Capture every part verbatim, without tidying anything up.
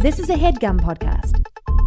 This is a HeadGum podcast.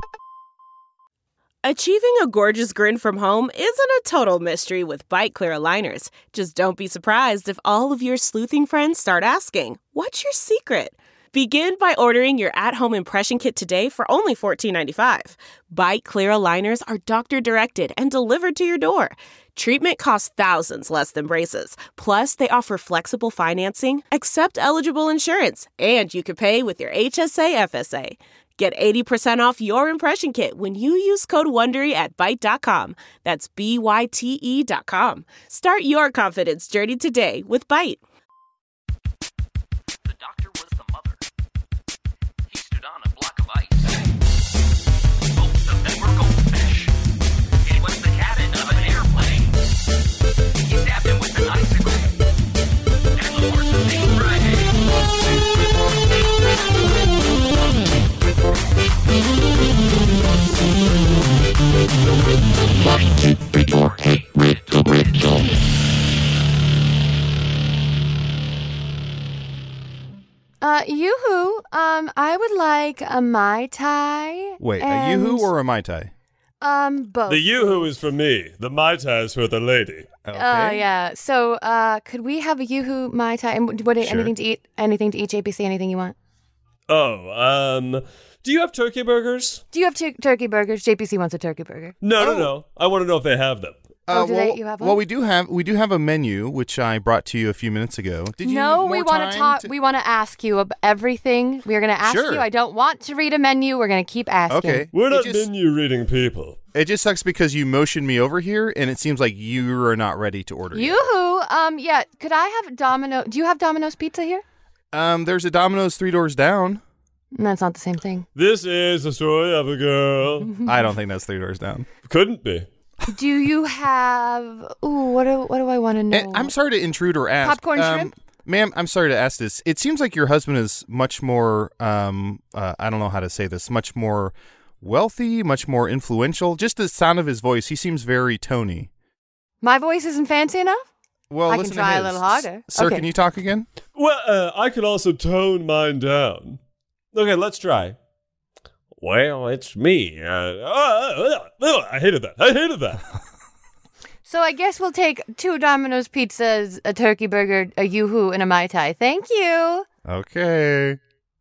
Achieving a gorgeous grin from home isn't a total mystery with Byte Clear aligners. Just don't be surprised if all of your sleuthing friends start asking, "What's your secret?" Begin by ordering your at-home impression kit today for only fourteen ninety-five. Byte Clear aligners are doctor-directed and delivered to your door. Treatment costs thousands less than braces. Plus, they offer flexible financing, accept eligible insurance, and you can pay with your H S A F S A. Get eighty percent off your impression kit when you use code WONDERY at byte dot com. That's B Y T E dot com. Start your confidence journey today with Byte. The doctor was the mother. He stood on a block of ice. Both of them were goldfish. It was the cabin of an airplane. He stabbed him with an icicle. And the horses ate Friday. Uh, Yoo-hoo, um, I would like a Mai Tai. Wait, and, a Yoo-hoo or a Mai Tai? Um, both. The Yoo-hoo is for me. The Mai Tai is for the lady. Okay. Oh, yeah. So, uh, could we have a Yoo-hoo Mai Tai? And what, Sure. anything to eat? Anything to eat, J P C? Anything you want? Oh, um, do you have turkey burgers? Do you have tur- turkey burgers? J P C wants a turkey burger. No, Oh. no, no. I want to know if they have them. Oh, do well, they- you have one? well, we do have we do have a menu which I brought to you a few minutes ago. Did you no, need we more want to time talk. to- We want to ask you about everything. We are going to ask Sure. you. I don't want to read a menu. We're going to keep asking. Okay. We're It not just- menu reading people. It just sucks because you motioned me over here, and it seems like you are not ready to order. yet. Yoo-hoo. Um, yeah. Could I have Domino? Do you have Domino's pizza here? Um, there's a Domino's three doors down. That's not the same thing. This is the story of a girl. I don't think that's three doors down. Couldn't be. Do you have? Ooh, what do what do I want to know? And I'm sorry to intrude or ask. Popcorn um, shrimp? Ma'am, I'm sorry to ask this. It seems like your husband is much more, um, uh, I don't know how to say this, much more wealthy, much more influential. Just the sound of his voice, he seems very Tony. My voice isn't fancy enough? Well, I can listen to try a his. little harder. Sir, Okay. can you talk again? Well, uh, I could also tone mine down. Okay, let's try. Well, it's me. Uh, uh, uh, uh, I hated that. I hated that. So I guess we'll take two Domino's pizzas, a turkey burger, a Yoo-hoo, and a Mai Tai. Thank you. Okay.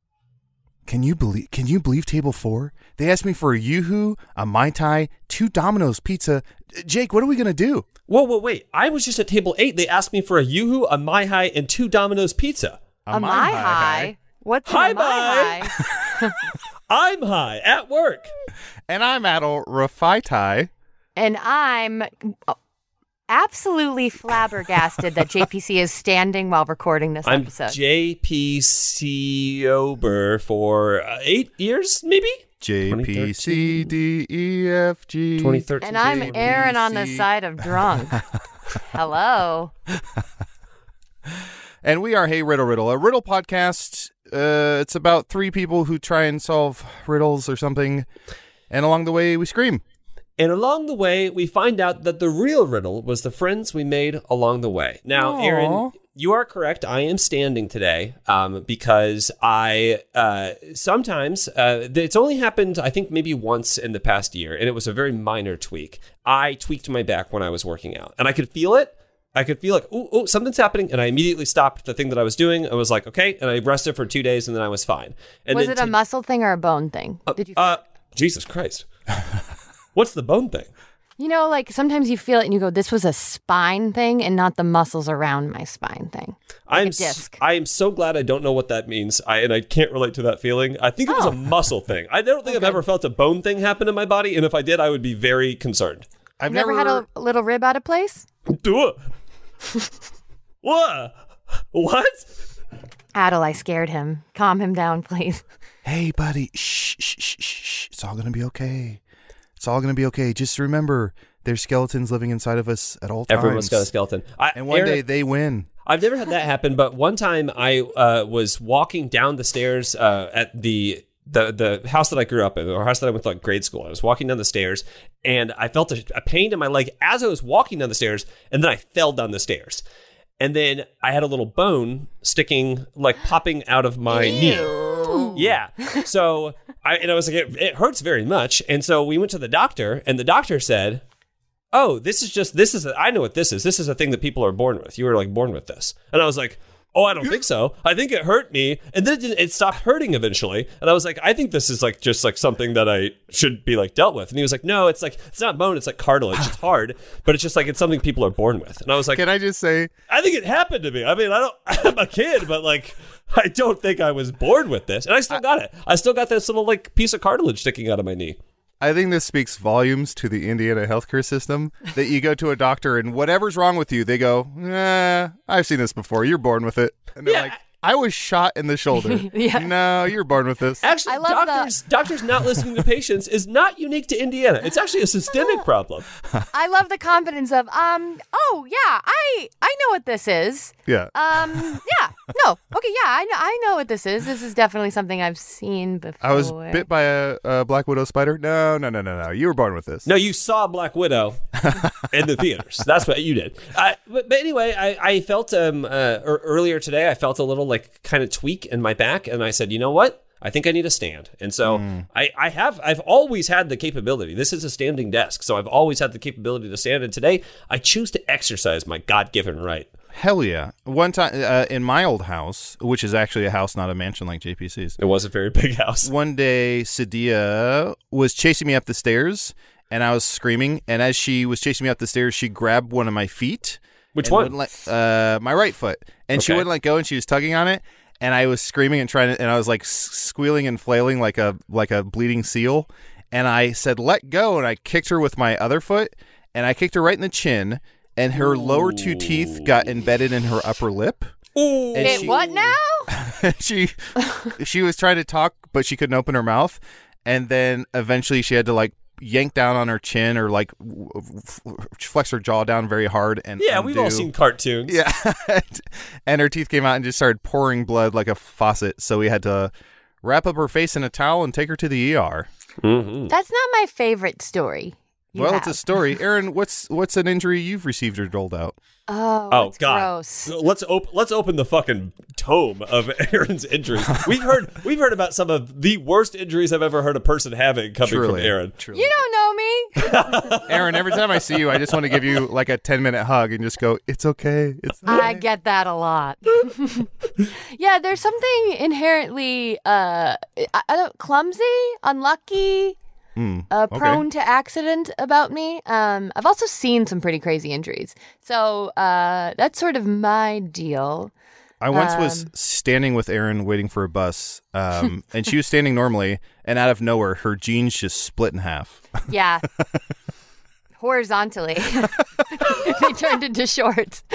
Can you believe? Can you believe table four? They asked me for a Yoo-hoo, a Mai Tai, two Domino's pizza. Jake, what are we gonna do? Whoa, whoa, wait. I was just at table eight. They asked me for a Yoo-hoo, a Mai Tai, and two Domino's pizza. A, Mai High? What's Hi, a Mai Mai. High? I'm high at work. And I'm Adel Rafaitai. And I'm absolutely flabbergasted that J P C is standing while recording this I'm episode. J P C Ober for uh, eight years, maybe? J P C D E F G. twenty thirteen. and I'm Aaron on the J P C. side of drunk. Hello. And we are Hey Riddle Riddle, a riddle podcast. Uh, it's about three people who try and solve riddles or something. And along the way, we scream. And along the way, we find out that the real riddle was the friends we made along the way. Now, Aw. Aaron, you are correct. I am standing today um, because I uh, sometimes, uh, it's only happened, I think, maybe once in the past year, and it was a very minor tweak. I tweaked my back when I was working out, and I could feel it. I could feel like, oh, oh, something's happening, and I immediately stopped the thing that I was doing. I was like, okay, and I rested for two days, and then I was fine. And Was then it a to- muscle thing or a bone thing? Did you? Uh, Jesus Christ. What's the bone thing? You know, like sometimes you feel it and you go, this was a spine thing and not the muscles around my spine thing. Like I'm a disc. s- I am so glad I don't know what that means. I and I can't relate to that feeling. I think it was Oh. a muscle thing. I don't think I've ever felt a bone thing happen in my body, and if I did, I would be very concerned. I've Never, had a, a little rib out of place? Do it. What? What? Adel, I scared him. Calm him down, please. Hey, buddy. Shh, shh, shh, shh, shh. It's all going to be okay. It's all going to be okay. Just remember, there's skeletons living inside of us at all times. Everyone's got a skeleton. I, And one Aaron, day they win. I've never had that happen, but one time I uh, was walking down the stairs uh, at the the the house that I grew up in, or house that I went to like grade school. I was walking down the stairs, and I felt a, a pain in my leg as I was walking down the stairs, and then I fell down the stairs. And then I had a little bone sticking, like popping out of my knee. Yeah. So I, and I was like, it, it hurts very much. And so we went to the doctor, and the doctor said, oh, this is just, this is, a, I know what this is. This is a thing that people are born with. You were like born with this. And I was like, oh, I don't think so. I think it hurt me. And then it, didn't- it stopped hurting eventually. And I was like, I think this is like just like something that I should be like dealt with. And he was like, no, it's like, it's not bone. It's like cartilage. It's hard, but it's just like, it's something people are born with. And I was like, Can I just say, I think it happened to me. I mean, I don't, I'm a kid, but like, I don't think I was born with this. And I still got it. I still got this little like piece of cartilage sticking out of my knee. I think this speaks volumes to the Indiana healthcare system that you go to a doctor and whatever's wrong with you, they go, nah, I've seen this before. You're born with it. And they're Yeah. like, I was shot in the shoulder. Yeah. No, you're born with this. Actually, I love doctors doctors not listening to patients is not unique to Indiana. It's actually a systemic problem. I love the confidence of, um, oh yeah, I I know what this is. Yeah. Um, yeah, no, okay, yeah, I know, I know what this is. This is definitely something I've seen before. I was bit by a, a black widow spider. No, no, no, no, no. You were born with this. No, you saw Black Widow in the theaters. That's what you did. I, but, but anyway, I, I felt um uh, er, earlier today, I felt a little like kind of tweak in my back, and I said, you know what? I think I need a stand. And so Mm. I, I have, I've always had the capability. This is a standing desk. So I've always had the capability to stand. And today I choose to exercise my God-given right. Hell yeah. One time uh, in my old house, which is actually a house, not a mansion like J P C's. It was a very big house. One day, Sadia was chasing me up the stairs, and I was screaming. And as she was chasing me up the stairs, she grabbed one of my feet. Which and one? wouldn't let- uh, my right foot. And she Okay. wouldn't let go, and she was tugging on it. And I was screaming and trying to, and I was like s- squealing and flailing like a like a bleeding seal. And I said, "Let go!" And I kicked her with my other foot, and I kicked her right in the chin. And her lower two teeth got embedded in her upper lip. Ooh. And Wait, she- what now? she she was trying to talk, but she couldn't open her mouth. And then eventually she had to like yank down on her chin or like w- w- flex her jaw down very hard. And Yeah, we've all undo. seen cartoons. Yeah, and her teeth came out and just started pouring blood like a faucet. So we had to wrap up her face in a towel and take her to the E R. Mm-hmm. That's not my favorite story. you well, have. it's a story. Aaron, what's what's an injury you've received or doled out? Oh, Oh it's God! gross. So let's op- let's open the fucking tome of Aaron's injuries. We've heard we've heard about some of the worst injuries I've ever heard a person having coming Truly, from Aaron. Truly. You don't know me. Aaron, every time I see you, I just want to give you like a ten minute hug and just go, "It's okay. It's okay." I get that a lot. Yeah, there's something inherently uh, I, I don't clumsy, unlucky, Hmm, uh, okay. prone to accident about me. Um, I've also seen some pretty crazy injuries, so uh, that's sort of my deal. I once was Um, standing with Erin waiting for a bus, um, and she was standing normally, and out of nowhere, her jeans just split in half. Yeah. Horizontally. They turned into shorts.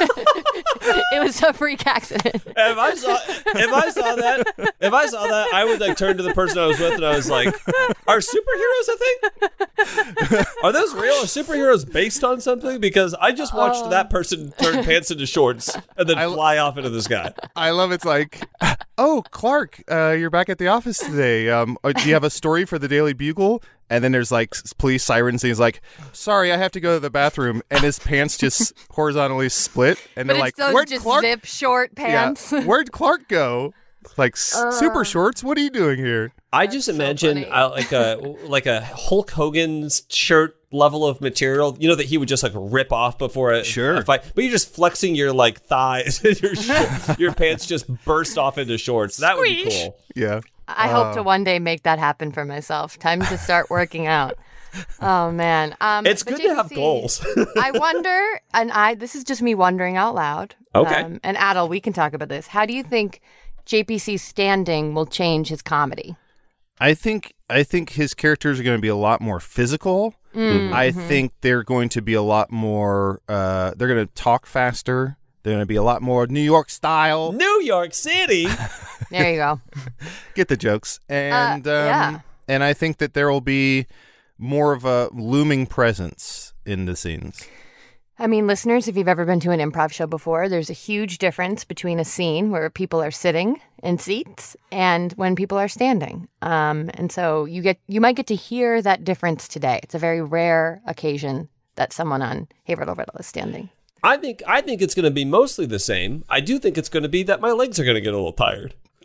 It was a freak accident. If I saw if I saw that if I saw that, I would like turn to the person I was with and I was like, "Are superheroes a thing? Are those real? Are superheroes based on something?" Because I just watched Oh. that person turn pants into shorts and then I- fly off into the sky. I love it's like, "Oh, Clark, uh, you're back at the office today. Um, uh, do you have a story for the Daily Bugle?" And then there's like s- police sirens, and he's like, "Sorry, I have to go to the bathroom," and his pants just horizontally split, and But they're it's like, those "Where'd just Clark? zip short pants. Yeah, where'd Clark go?" Like s- super shorts. What are you doing here? I just so imagine funny. uh, like a like a Hulk Hogan's shirt level of material, you know, that he would just like rip off before a, Sure. a fight. But you're just flexing your like thighs, and your sh- your pants just burst off into shorts. That would be cool. Yeah. I hope Uh. to one day make that happen for myself. Time to start working out. Oh man, um, It's but good to have J P C, goals. I wonder, and I this is just me wondering out loud. Okay. Um, and Adel, we can talk about this. How do you think J P C's standing will change his comedy? I think I think his characters are going to be a lot more physical. Mm-hmm. I think they're going to be a lot more. Uh, they're going to talk faster. They're going to be a lot more New York style. New York City. There you go. Get the jokes, and um, yeah. and I think that there will be more of a looming presence in the scenes. I mean, listeners, if you've ever been to an improv show before, there's a huge difference between a scene where people are sitting in seats and when people are standing. Um, and so you get you might get to hear that difference today. It's a very rare occasion that someone on Hey Riddle Riddle is standing. I think I think it's going to be mostly the same. I do think it's going to be that my legs are going to get a little tired.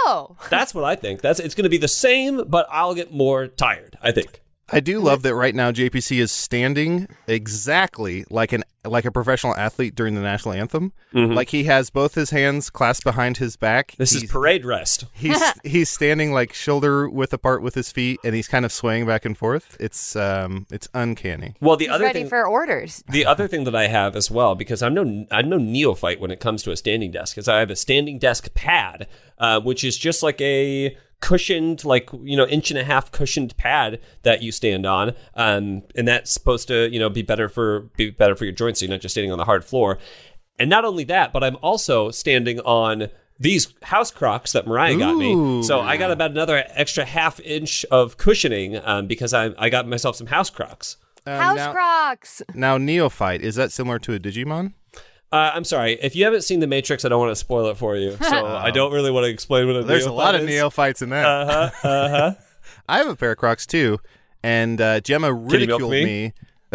Oh. That's what I think. That's it's going to be the same, but I'll get more tired, I think. I do love that right now J P C is standing exactly like an like a professional athlete during the national anthem. Mm-hmm. Like he has both his hands clasped behind his back. This he's, is parade rest. He's he's standing like shoulder width apart with his feet, and he's kind of swaying back and forth. It's um it's uncanny. Well, the He's other ready thing for orders. The other thing that I have as well, because I'm no I'm no neophyte when it comes to a standing desk, is I have a standing desk pad, uh, which is just like a cushioned, like, you know, inch and a half cushioned pad that you stand on, um, and that's supposed to, you know, be better for be better for your joints, so you're not just standing on the hard floor. And not only that, but I'm also standing on these house Crocs that Mariah got me. Ooh. So I got about another extra half inch of cushioning um, because I I got myself some house Crocs. Um, House now, Crocs. now, Neophyte, is that similar to a Digimon? Uh, I'm sorry. If you haven't seen The Matrix, I don't want to spoil it for you. So I don't really want to explain what a There's a lot of is. neophytes in that. Uh-huh, uh-huh. I have a pair of Crocs too, and uh, Gemma you milk ridiculed me? me.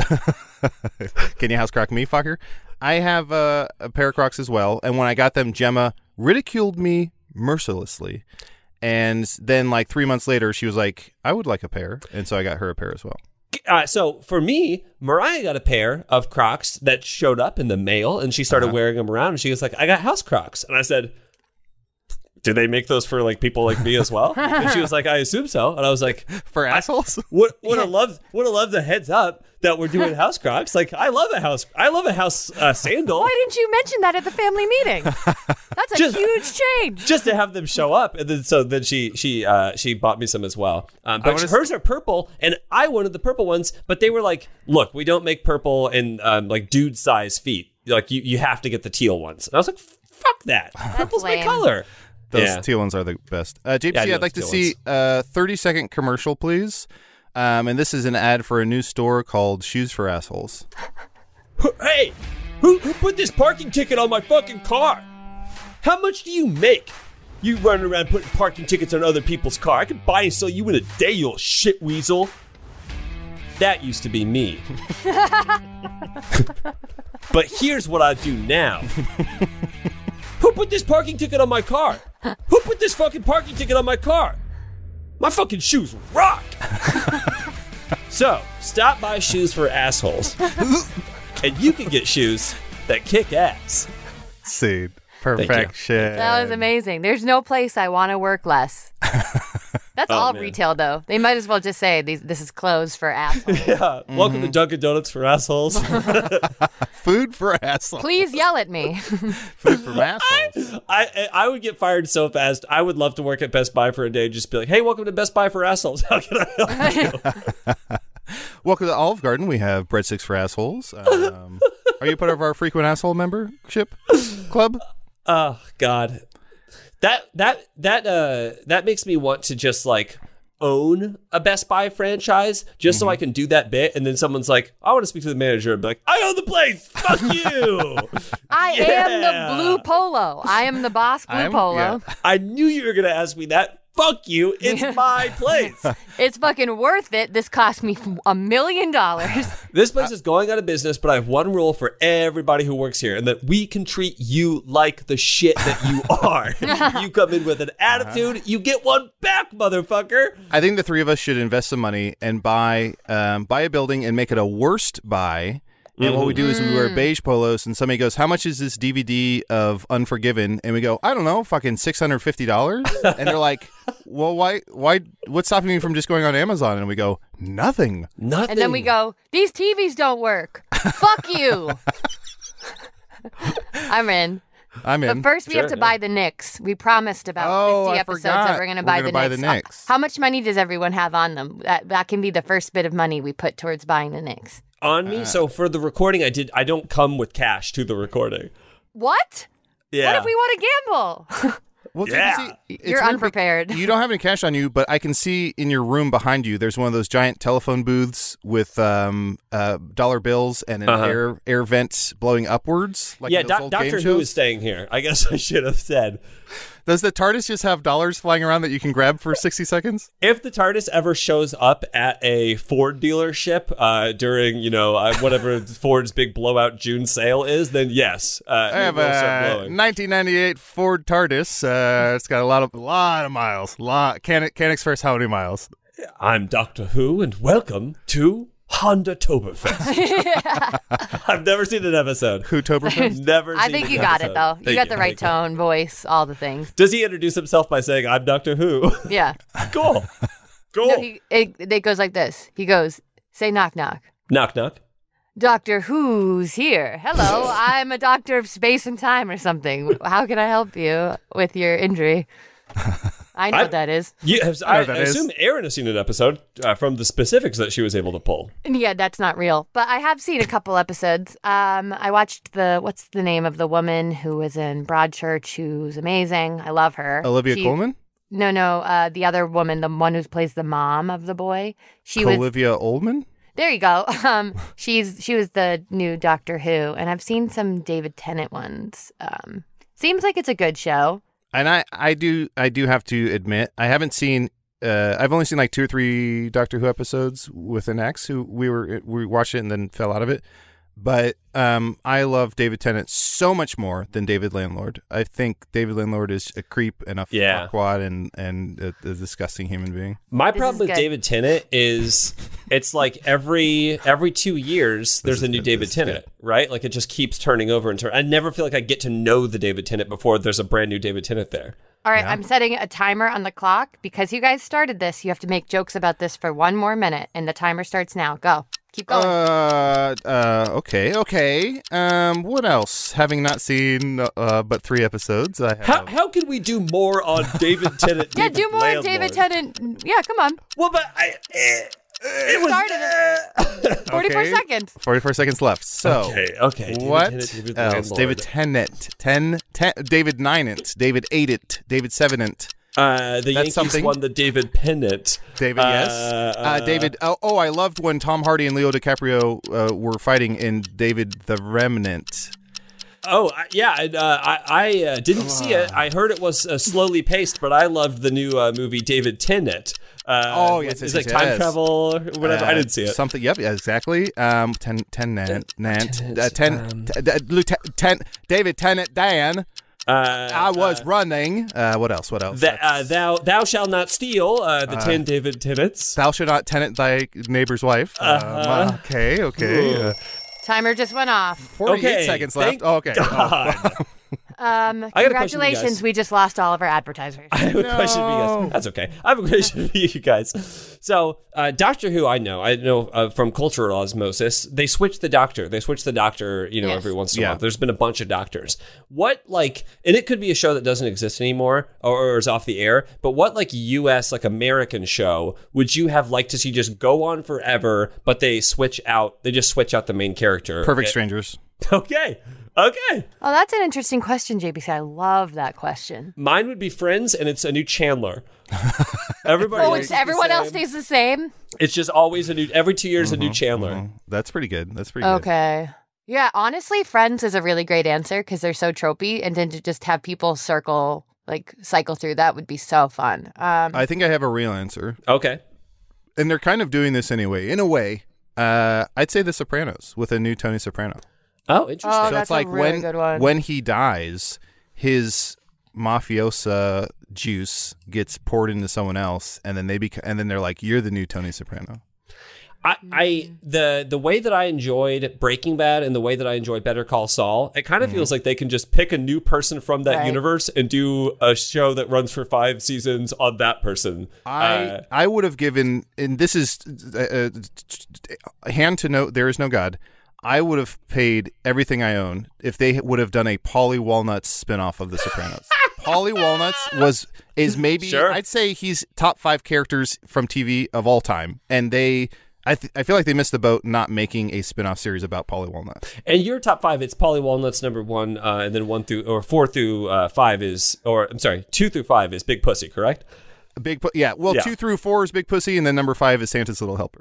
Can you house croc me, fucker? I have uh, a pair of Crocs as well, and when I got them, Gemma ridiculed me mercilessly. And then, like three months later, she was like, "I would like a pair," and so I got her a pair as well. Uh, so for me, Mariah got a pair of Crocs that showed up in the mail, and she started Uh-huh. wearing them around. And she was like, "I got house Crocs," and I said, "Do they make those for like people like me as well?" And she was like, "I assume so." And I was like, For assholes? "Would would have loved would have loved a heads up that we're doing house Crocs. Like I love a house I love a house uh, sandal." Why didn't you mention that at the family meeting? That's a Just- huge change. Just to have them show up, and then so then she she uh, she bought me some as well. Um, I but wanna s- hers are purple, and I wanted the purple ones, but they were like, "Look, we don't make purple in um, like dude size feet. Like you you have to get the teal ones." And I was like, "Fuck that! Purple's my lame. color." Those Yeah. teal ones are the best. Uh, J P C, Yeah, I do I'd like to love see teal a thirty-second commercial, please. Um, and this is an ad for a new store called Shoes for Assholes. Hey, who who put this parking ticket on my fucking car? How much do you make? You running around putting parking tickets on other people's car. I could buy and sell you in a day, you little shit weasel. That used to be me. But here's what I do now. Who put this parking ticket on my car? Who put this fucking parking ticket on my car? My fucking shoes rock. So, stop by Shoes for Assholes. And you can get shoes that kick ass. See, perfection. That was amazing. There's no place I want to work less. That's Oh, all man. retail, though. They might as well just say these, this is clothes for assholes. Yeah. Welcome to Dunkin' Donuts for Assholes. Food for assholes. Please yell at me. Food for assholes. I I would get fired so fast. I would love to work at Best Buy for a day. Just be like, hey, welcome to Best Buy for Assholes. How can I help you? Welcome to Olive Garden. We have breadsticks for assholes. Um, are you part of our frequent asshole membership club? Oh God, that that that uh that makes me want to just like own a Best Buy franchise just so I can do that bit, and then someone's like, I want to speak to the manager, and be like, I own the place. Fuck you. I Yeah. am the blue polo. I am the boss blue I am- polo. yeah. I knew you were gonna ask me that. Fuck you. It's my place. It's fucking worth it. This cost me a million dollars. This place is going out of business, but I have one rule for everybody who works here, and that we can treat you like the shit that you are. You come in with an attitude, you get one back, motherfucker. I think the three of us should invest some money and buy um, buy a building and make it a worst buy. And what we do is we wear beige polos, and somebody goes, "How much is this D V D of Unforgiven?" And we go, "I don't know, fucking six hundred fifty dollars." And they're like, "Well, why? Why? What's stopping me from just going on Amazon?" And we go, "Nothing." Nothing. And then we go, these T Vs don't work. Fuck you. I'm in. I'm in. But first, we have Sure, to yeah. buy the Knicks. We promised about Oh, fifty I episodes forgot. that we're going to We're buy, gonna the, buy Knicks. the Uh, Knicks. How much money does everyone have on them? That that can be the first bit of money we put towards buying the Knicks. on me. So for the recording, I did. I don't come with cash to the recording. What? Yeah. What if we want to gamble? Well, Yeah. you see, it's You're weird be- unprepared. You don't have any cash on you, but I can see in your room behind you, there's one of those giant telephone booths with um, uh, dollar bills and an Uh-huh. air air vent blowing upwards. Like yeah, in those Do- old Doctor game Who shows. is staying here. I guess I should have said. Does the TARDIS just have dollars flying around that you can grab for sixty seconds? If the TARDIS ever shows up at a Ford dealership uh, during, you know, uh, whatever Ford's big blowout June sale is, then yes, uh, I have it will start a blowing. nineteen ninety-eight Ford TARDIS. Uh, it's got a lot of lot of miles. Lot can can express how many miles. I'm Doctor Who, and welcome to Honda Toberfest. I've never seen an episode. Who Toberfest? Never. I seen think an you got episode. it though. You Thank got the right Thank tone, voice, all the things. you. Does he introduce himself by saying, "I'm Doctor Who"? Yeah. Cool. Cool. No, he, it, it goes like this. He goes, say knock knock. knock knock. Doctor Who's here. Hello, I'm a doctor of space and time or something. How can I help you with your injury? I know I- what that is. You have, know I, what that I is. assume Erin has seen an episode uh, from the specifics that she was able to pull. And yeah, that's not real. But I have seen a couple episodes. Um, I watched the, what's the name of the woman who was in Broadchurch, who's amazing. I love her. Olivia She- Colman? No, no, uh, the other woman, the one who plays the mom of the boy. She was Olivia Oldman? there. You go. Um, she's she was the new Doctor Who, and I've seen some David Tennant ones. Um, seems like it's a good show. And I, I do I do have to admit I haven't seen uh, I've only seen like two or three Doctor Who episodes with an ex who we were we watched it and then fell out of it. But um, I love David Tennant so much more than David Landlord. I think David Landlord is a creep and a Yeah. fuckwad and and a, a disgusting human being. My This problem is with good. David Tennant is it's like every every two years there's is a new good, David this is Tennant, right? Like it just keeps turning over and turning. I never feel like I get to know the David Tennant before there's a brand new David Tennant there. All right, Yeah. I'm setting a timer on the clock because you guys started this. You have to make jokes about this for one more minute, and the timer starts now. Go. Keep going. Uh, uh, okay, okay. Um, what else? Having not seen uh, but three episodes, I have. How how can we do more on David Tennant? yeah, David do more Landlord? David Tennant. Yeah, come on. Well, but I. Eh, it was. Started it. forty-four Okay. seconds. forty-four sequends left. So, Okay, okay. David what Tennant, David else? Landlord. David Tennant, ten, ten, David Ninant, David Eightant, David Sevenant, Uh, the Yankees something. won the David pennant. David. Uh, yes, uh, uh, David. Oh, oh, I loved when Tom Hardy and Leo DiCaprio uh, were fighting in David the Remnant. Oh I- yeah, and, uh, I I uh, didn't see it. I heard it was uh, slowly paced, but I loved the new uh, movie David Tennant. Uh, Oh, yes, it's yes, like yes, time yes. travel or whatever. I Uh, didn't see it. Something. Yep. Yeah, exactly. Um, ten, ten, Nant, Nant, Tennant, uh, ten, um, t- uh, Lieutenant, ten, David Tennant, Dan. Uh, I was uh, running. Uh, what else? What else? Th- uh, thou thou shalt not steal. Uh, the ten David Tennants. Thou shalt not tenant thy neighbor's wife. Uh-huh. Um, okay. Okay. Ooh. Uh, Timer just went off. Forty-eight Okay, seconds thank left. Oh, okay. God. Um, I got a question for you congratulations, guys. we just lost all of our advertisers. I have a question for you No. guys. That's okay. I have a question for you guys. So, uh, Doctor Who, I know, I know uh, from cultural osmosis, they switch the doctor. They switch the doctor, you know, Yes. every once in a Yeah. while. There's been a bunch of doctors. What, like, and it could be a show that doesn't exist anymore or, or is off the air, but what, like, U S, like, American show would you have liked to see just go on forever, but they switch out, they just switch out the main character? Perfect Eh, Strangers. Okay. Okay. Oh, that's an interesting question, J B C. I love that question. Mine would be Friends, and it's a new Chandler. Everybody. Oh, likes it's the everyone else same. stays the same? It's just always a new. Every two years, a new Chandler. Mhm. That's pretty good. That's pretty good. Okay. Yeah, honestly, Friends is a really great answer because they're so tropey, and then to just have people circle, like, cycle through that would be so fun. Um, I think I have a real answer, Okay. and they're kind of doing this anyway. In a way, uh, I'd say The Sopranos with a new Tony Soprano. Oh, interesting. Oh, so that's it's like a really when good one. when he dies, his mafiosa juice gets poured into someone else, and then they bec- and then they're like, "You're the new Tony Soprano." I, I the the way that I enjoyed Breaking Bad and the way that I enjoyed Better Call Saul, it kind of feels like they can just pick a new person from that Right. universe and do a show that runs for five seasons on that person. I Uh, I would have given, and this is uh, uh, hand to note, there is no God. I would have paid everything I own if they would have done a Paulie Walnuts spinoff of The Sopranos. Paulie Walnuts was is maybe Sure. I'd say he's top five characters from T V of all time, and they. I, th- I feel like they missed the boat not making a spin-off series about Paulie Walnuts. and your top five, it's Polly Walnuts number one, uh, and then one through or four through uh, five is, or I'm sorry, two through five is Big Pussy, correct? Big, pu- yeah. Well, Yeah. two through four is Big Pussy, and then number five is Santa's Little Helper.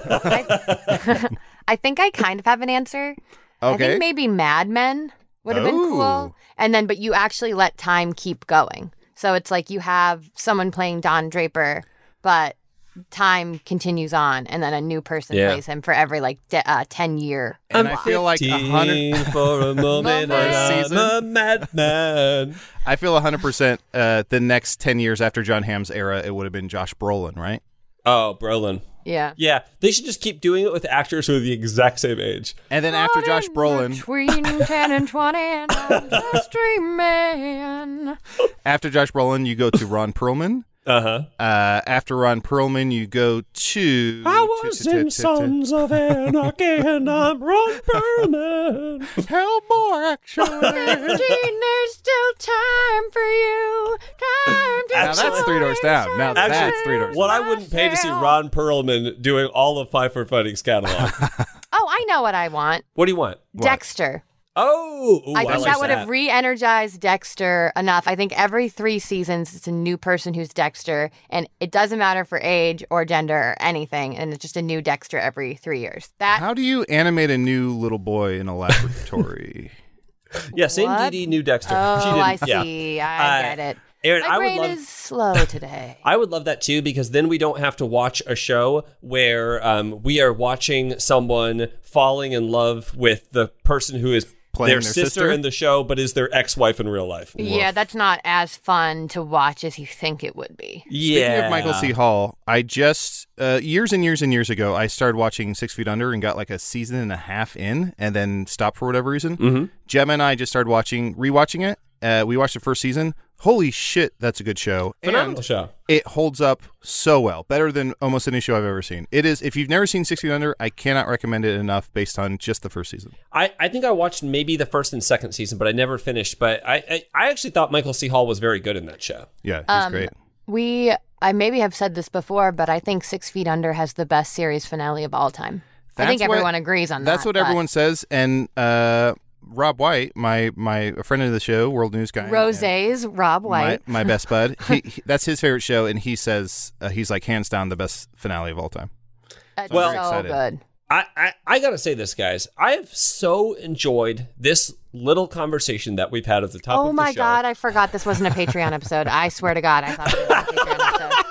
I think I kind of have an answer. I Okay. think maybe Mad Men would have been Ooh. cool. And then, but you actually let time keep going. So it's like you have someone playing Don Draper, but time continues on, and then a new person Yeah. plays him for every like de- uh, ten year. And I feel like a hundred. for a moment, Moment. and I'm a madman. I feel a hundred percent. Uh, the next ten years after John Hamm's era, it would have been Josh Brolin, right? Oh, Brolin. Yeah. Yeah, they should just keep doing it with actors who are the exact same age. And then after Josh Brolin, Between ten and twenty, and I'm just dreaming. after Josh Brolin, you go to Ron Perlman. Uh-huh. Uh, after Ron Perlman, you go to. I was in Sons of Anarchy and I'm Ron Perlman. Hellboy, actually. Gene, there's still time for you. Time to Now that's Three Doors Down. Now Actually, that's Three Doors What Down. I wouldn't pay to see Ron Perlman doing all of Five for Fighting's catalog. Oh, I know what I want. What do you want? Dexter. Oh, ooh, I I, think like that would have re-energized Dexter enough. I think every three seasons it's a new person who's Dexter, and it doesn't matter for age or gender or anything, and it's just a new Dexter every three years. That How do you animate a new little boy in a laboratory? Yeah, same What? Dee Dee, new Dexter. Oh, She didn't- I yeah. see. I Uh, get it. Aaron, My I would brain love. is slow today. I would love that too, because then we don't have to watch a show where um, we are watching someone falling in love with the person who is Playing their their sister, sister? in the show, but is their ex-wife in real life. Yeah, that's not as fun to watch as you think it would be. Yeah. Speaking of Michael C. Hall, I just uh, years and years and years ago, I started watching Six Feet Under and got like a season and a half in, and then stopped for whatever reason. Mhm. Gemma and I just started watching, rewatching it. Uh, we watched the first season. Holy shit, that's a good show. Phenomenal And show. it holds up so well, better than almost any show I've ever seen. It is. If you've never seen Six Feet Under, I cannot recommend it enough based on just the first season. I, I think I watched maybe the first and second season, but I never finished. But I, I, I actually thought Michael C. Hall was very good in that show. Yeah, he's Um, great. We, I maybe have said this before, but I think Six Feet Under has the best series finale of all time. I think That's what- everyone agrees on that. That's what but everyone says. And uh, Rob White, my my a friend of the show, World News guy, Rosé's Rob White. my, my best bud. He, he, that's his favorite show, and he says uh, he's like hands down the best finale of all time. That's Well- so Excited. good. I, I, I gotta say this, guys. I have so enjoyed this little conversation that we've had at the top of Oh the my show. God, I forgot this wasn't a Patreon episode. I swear to God, I thought it was a Patreon episode.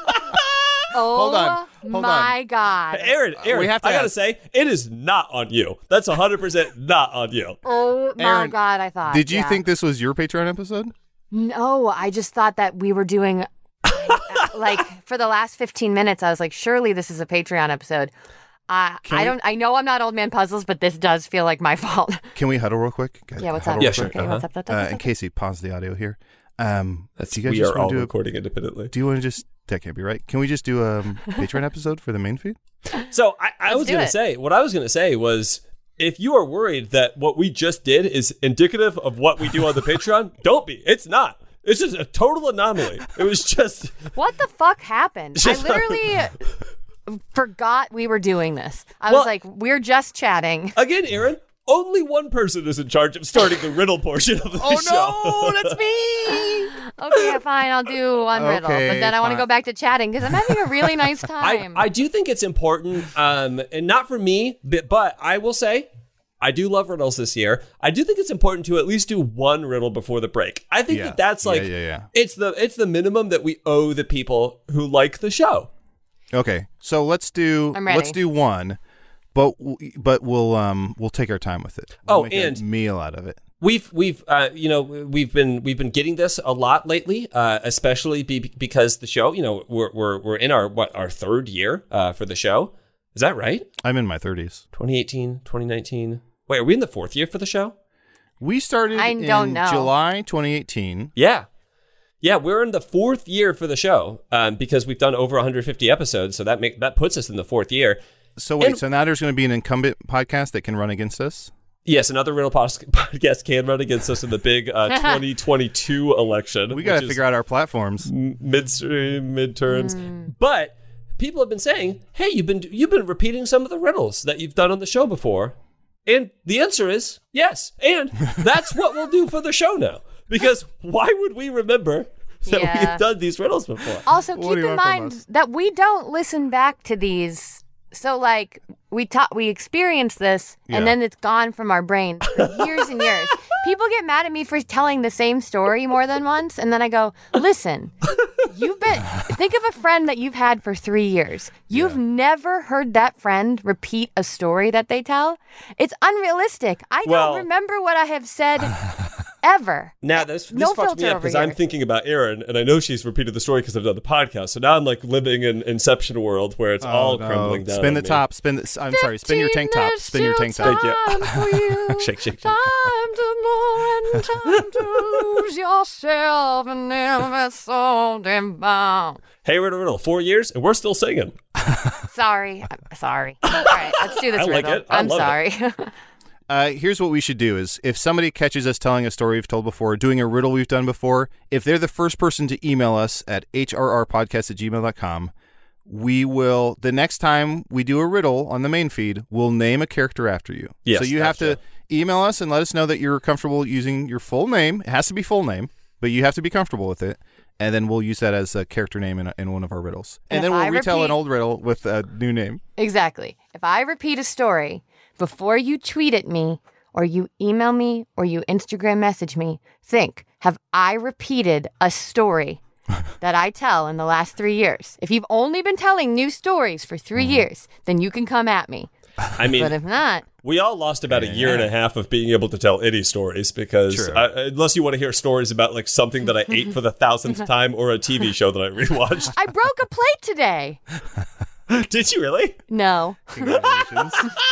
Oh Hold on, hold my God. Aaron, Aaron, we have to I gotta ask- say, it is not on you. That's one hundred percent not on you. Oh my Aaron, God, I thought. Did you yeah. think this was your Patreon episode? No, I just thought that we were doing, like, for the last fifteen minutes, I was like, surely this is a Patreon episode. Uh, Can I we- don't. I know I'm not Old Man Puzzles, but this does feel like my fault. Can we huddle real quick? Guys, Yeah, what's huddle up? real Yeah, sure. quick? Okay, Uh-huh. what's up? What's up, Uh, what's in up? case he paused the audio here, um, That's, do you guys we just are wanna all do a- recording independently. Do you want to just? That can't be right. Can we just do a um, Patreon episode for the main feed? So I, I Let's was do gonna it. say, what I was gonna say was, if you are worried that what we just did is indicative of what we do on the Patreon, don't be. It's not. It's just a total anomaly. It was just. What the fuck happened? I Just- literally forgot we were doing this. I Well- was like, we're just chatting. Again, Aaron, only one person is in charge of starting the riddle portion of the Oh show. no, that's me. Okay, fine, I'll do one riddle, Okay, but then I want to fine. go back to chatting because I'm having a really nice I, time. I do think it's important, um, and not for me, but, but I will say, I do love riddles this year. I do think it's important to at least do one riddle before the break. I think Yeah. that that's Yeah, like yeah, yeah. it's the it's the minimum that we owe the people who like the show. Okay, so let's do I'm ready. let's do one, but w- but we'll um we'll take our time with it. We'll Oh, make and- a meal out of it. We've we've uh, you know we've been we've been getting this a lot lately, uh, especially be, because the show, you know, we're we're we're in our what our third year uh, for the show. Is that right? I'm in my thirties. twenty eighteen, twenty nineteen Wait, are we in the fourth year for the show? We started I in don't know. July twenty eighteen. Yeah. Yeah, we're in the fourth year for the show um, because we've done over one hundred fifty episodes, so that make that puts us in the fourth year. So wait, And- so now there's going to be an incumbent podcast that can run against us? Yes, another Riddle pos- podcast can run against us in the big uh, twenty twenty-two election. We got which to is figure out our platforms. midstream, midterms. Mm. But people have been saying, "Hey, you've been you've been repeating some of the riddles that you've done on the show before," and the answer is yes. And that's what we'll do for the show now. Because why would we remember that Yeah. we've done these riddles before? Also, What keep do you in want from mind us? that we don't listen back to these. So, like, we ta- we experience this, Yeah. and then it's gone from our brain for years and years. People get mad at me for telling the same story more than once, and then I go, listen, you've been, think of a friend that you've had for three years. You've yeah. never heard that friend repeat a story that they tell. It's unrealistic. I well, don't remember what I have said ever. Now, this, this no fucks me up because I'm thinking about Erin, and I know she's repeated the story because I've done the podcast. So now I'm like living in Inception world where it's oh, all no. crumbling down. Spin the me. top. Spin. The, I'm sorry. Spin your tank top. Spin your tank top. Thank you. shake, shake, shake. Time to know and time to lose yourself and never so bound. Hey, riddle, riddle. Four years and we're still singing. Sorry. I'm sorry. All right, let's do this I like riddle. it. I I'm love sorry. It. Uh, here's what we should do is if somebody catches us telling a story we've told before, doing a riddle we've done before, if they're the first person to email us at h r r podcast at gmail dot com, we will, the next time we do a riddle on the main feed, we'll name a character after you. Yes, so you have to gotcha. email us and let us know that you're comfortable using your full name. It has to be full name, but you have to be comfortable with it. And then we'll use that as a character name in, a, in one of our riddles. And, and then we'll I retell repeat, an old riddle with a new name. Exactly. If I repeat a story before you tweet at me, or you email me, or you Instagram message me, think, have I repeated a story that I tell in the last three years? If you've only been telling new stories for three mm-hmm. years, then you can come at me. I mean, but if not, we all lost about a year and a half of being able to tell any stories because I, unless you want to hear stories about like something that I ate for the thousandth time or a T V show that I rewatched. I broke a plate today. Did you really? No. Congratulations.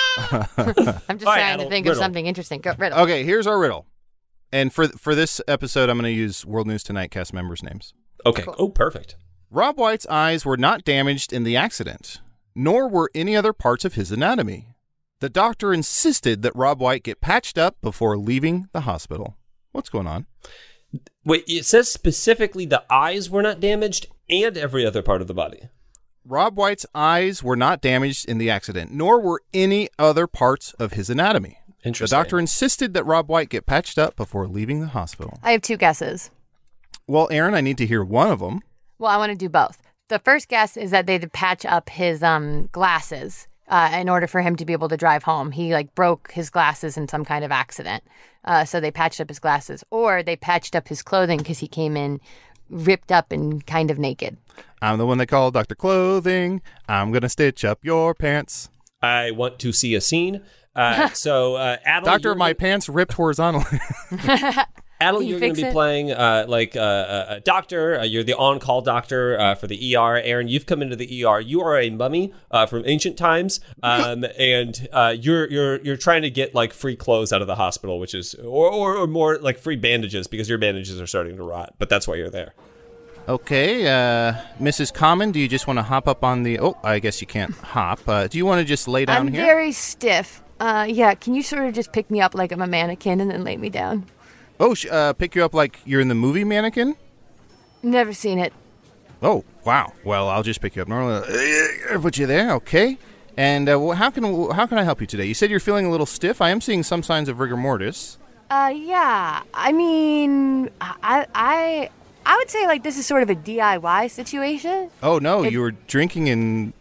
I'm just All right, trying Adel, to think riddle. of something interesting. Go, riddle. Okay, here's our riddle. And for for this episode, I'm going to use World News Tonight cast members' names. Okay. Cool. Oh, perfect. Rob White's eyes were not damaged in the accident, nor were any other parts of his anatomy. The doctor insisted that Rob White get patched up before leaving the hospital. What's going on? Wait, it says specifically the eyes were not damaged and every other part of the body. Rob White's eyes were not damaged in the accident, nor were any other parts of his anatomy. The Interesting. doctor insisted that Rob White get patched up before leaving the hospital. I have two guesses. Well, Aaron, I need to hear one of them. Well, I want to do both. The first guess is that they had to patch up his um, glasses uh, in order for him to be able to drive home. He like broke his glasses in some kind of accident. Uh, so they patched up his glasses, or they patched up his clothing because he came in ripped up and kind of naked. I'm the one they call Doctor Clothing. I'm going to stitch up your pants. I want to see a scene. Uh, so, uh, Adel, Doctor, you're my gonna- pants ripped horizontally. Adel, Can you you're going fix to be it? playing uh, like uh, a doctor. Uh, you're the on-call doctor uh, for the E R. Aaron, you've come into the E R. You are a mummy uh, from ancient times, um, and uh, you're you're you're trying to get like free clothes out of the hospital, which is or, or or more like free bandages because your bandages are starting to rot. But that's why you're there. Okay, uh, Missus Common, do you just want to hop up on the... Oh, I guess you can't hop. Uh, do you want to just lay down I'm here? very stiff. Uh, yeah, can you sort of just pick me up like I'm a mannequin and then lay me down? Oh, sh- uh, pick you up like you're in the movie Mannequin? Never seen it. Oh, wow. Well, I'll just pick you up normally. Uh, Put you there, okay. And uh, well, how can how can I help you today? You said you're feeling a little stiff. I am seeing some signs of rigor mortis. Uh, yeah. I mean, I, I, I would say like this is sort of a D I Y situation. Oh, no, It- you were drinking and...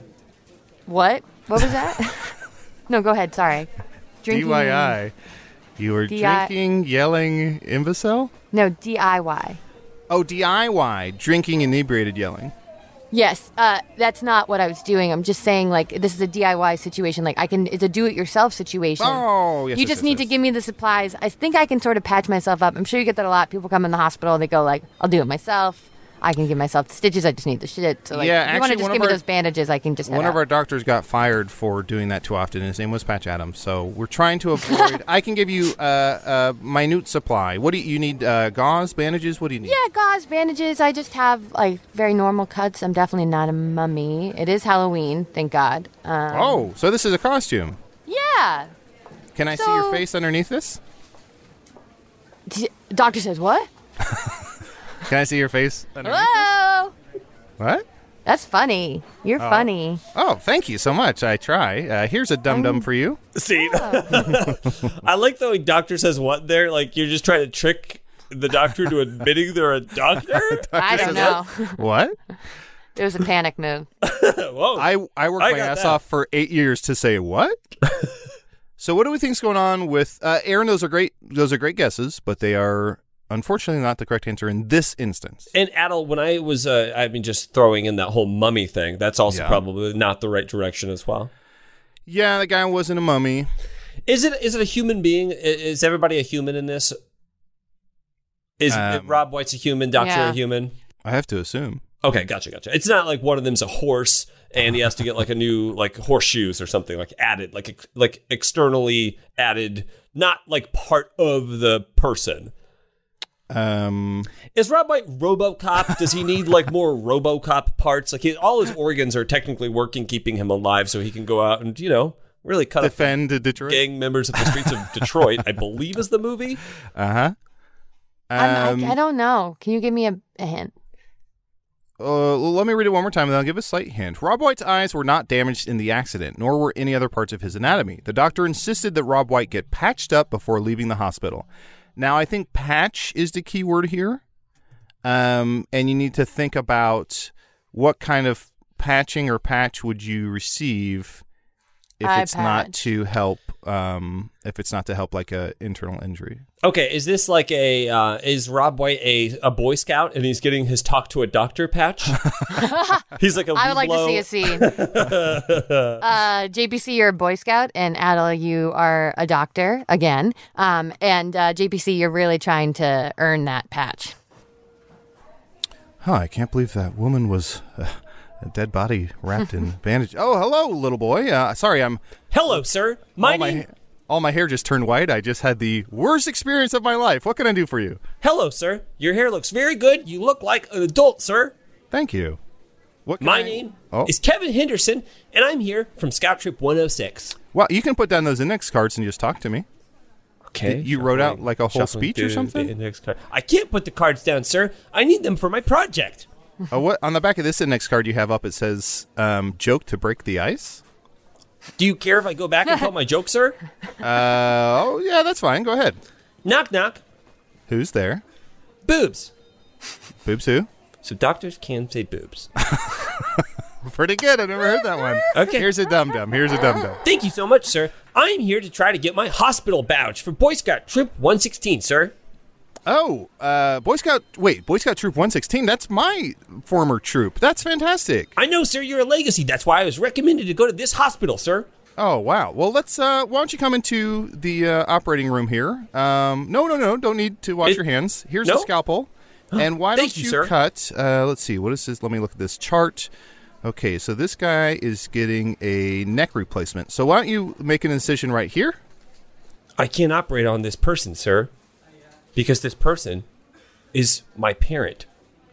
What? What was that? No, go ahead. Sorry. Drinking. D Y I. You were D I drinking, yelling, imbecile? No, D I Y. Oh, D I Y, drinking, inebriated, yelling. Yes, uh, that's not what I was doing. I'm just saying, like, this is a D I Y situation. Like, I can, it's a do-it-yourself situation. Oh, yes, You yes, just yes, need yes. to give me the supplies. I think I can sort of patch myself up. I'm sure you get that a lot. People come in the hospital, they go like, I'll do it myself. I can give myself the stitches. I just need the shit. So, like, Yeah, if you want actually, to just one give of me our- those bandages, I can just head One of out. our doctors got fired for doing that too often. His name was Patch Adams. So we're trying to avoid... I can give you uh, a minute supply. What do you, you need? Uh, gauze, bandages? What do you need? Yeah, gauze, bandages. I just have, like, very normal cuts. I'm definitely not a mummy. It is Halloween, thank God. Um, Oh, so this is a costume. Yeah. Can I see your So- face underneath this? D- Doctor says, what? Can I see your face underneath this? Whoa! What? That's funny. You're funny. Oh, thank you so much. I try. Uh, here's a dum-dum for you. See, I like the way doctor says what there. Like you're just trying to trick the doctor to admitting they're a doctor. I don't know. What? It was a panic move. Whoa! I, I worked I my got ass that. off for eight years to say what? So what do we think's going on with uh, Aaron? Those are great. Those are great guesses, but they are unfortunately not the correct answer in this instance. And Adel, when I was, uh, I mean, just throwing in that whole mummy thing, that's also Yeah. probably not the right direction as well. Yeah, the guy wasn't a mummy. Is it? Is it a human being? I- Is everybody a human in this? Is Um, Rob White's a human? Doctor Yeah. a human? I have to assume. Okay, gotcha, gotcha. It's not like one of them's a horse and he has to get like a new like horseshoes or something like added, like ex- like externally added, not like part of the person. Um, Is Rob White RoboCop? Does he need like more RoboCop parts? Like he, all his organs are technically working, keeping him alive, so he can go out and you know really cut up defend Detroit. gang members of the streets of Detroit. I believe is the movie. Uh huh. I'm- Um, I, I don't know. Can you give me a, a hint? Uh, let me read it one more time, and then I'll give a slight hint. Rob White's eyes were not damaged in the accident, nor were any other parts of his anatomy. The doctor insisted that Rob White get patched up before leaving the hospital. Now, I think patch is the key word here, um, and you need to think about what kind of patching or patch would you receive if Eye it's not patch. to help, um, if it's not to help like a internal injury. Okay, is this like a uh, is Rob White a, a Boy Scout and he's getting his talk to a doctor patch? He's like a I would like to Weeblo. see a scene. uh, J P C, you're a Boy Scout, and Adel, you are a doctor again. Um, and uh, J P C, you're really trying to earn that patch. Huh, I can't believe that woman was uh, a dead body wrapped in bandage. Oh, hello, little boy. Uh, sorry, I'm Hello, sir. My all my name. all my hair just turned white. I just had the worst experience of my life. What can I do for you? Hello, sir. Your hair looks very good. You look like an adult, sir. Thank you. What can My I- name Oh, is Kevin Henderson, and I'm here from Scout Troop one oh six. well, you can put down those index cards and just talk to me. Okay. You wrote out like a whole speech or something? I can't put the cards down, sir. I need them for my project. Oh, what on the back of this index card you have up? It says um, "joke to break the ice." Do you care if I go back and tell my joke, sir? Uh, oh, yeah, that's fine. Go ahead. Knock, knock. Who's there? Boobs. Boobs who? So doctors can say boobs. Pretty good. I've never heard that one. Okay. Here's a dum dum. Here's a dum dum. Thank you so much, sir. I'm here to try to get my hospital badge for Boy Scout Troop one sixteen, sir. Oh, uh, Boy Scout. Wait, Boy Scout Troop one sixteen. That's my former troop. That's fantastic. I know, sir, you're a legacy. That's why I was recommended to go to this hospital, sir. Oh, wow. Well, let's. Uh, why don't you come into the uh, operating room here? Um, no, no, no. Don't need to wash It- your hands. Here's No? a scalpel. And why Thank don't you, you, sir. cut? Uh, let's see. What is this? Let me look at this chart. Okay, so this guy is getting a neck replacement. So why don't you make an incision right here? I can't operate on this person, sir, because this person is my parent.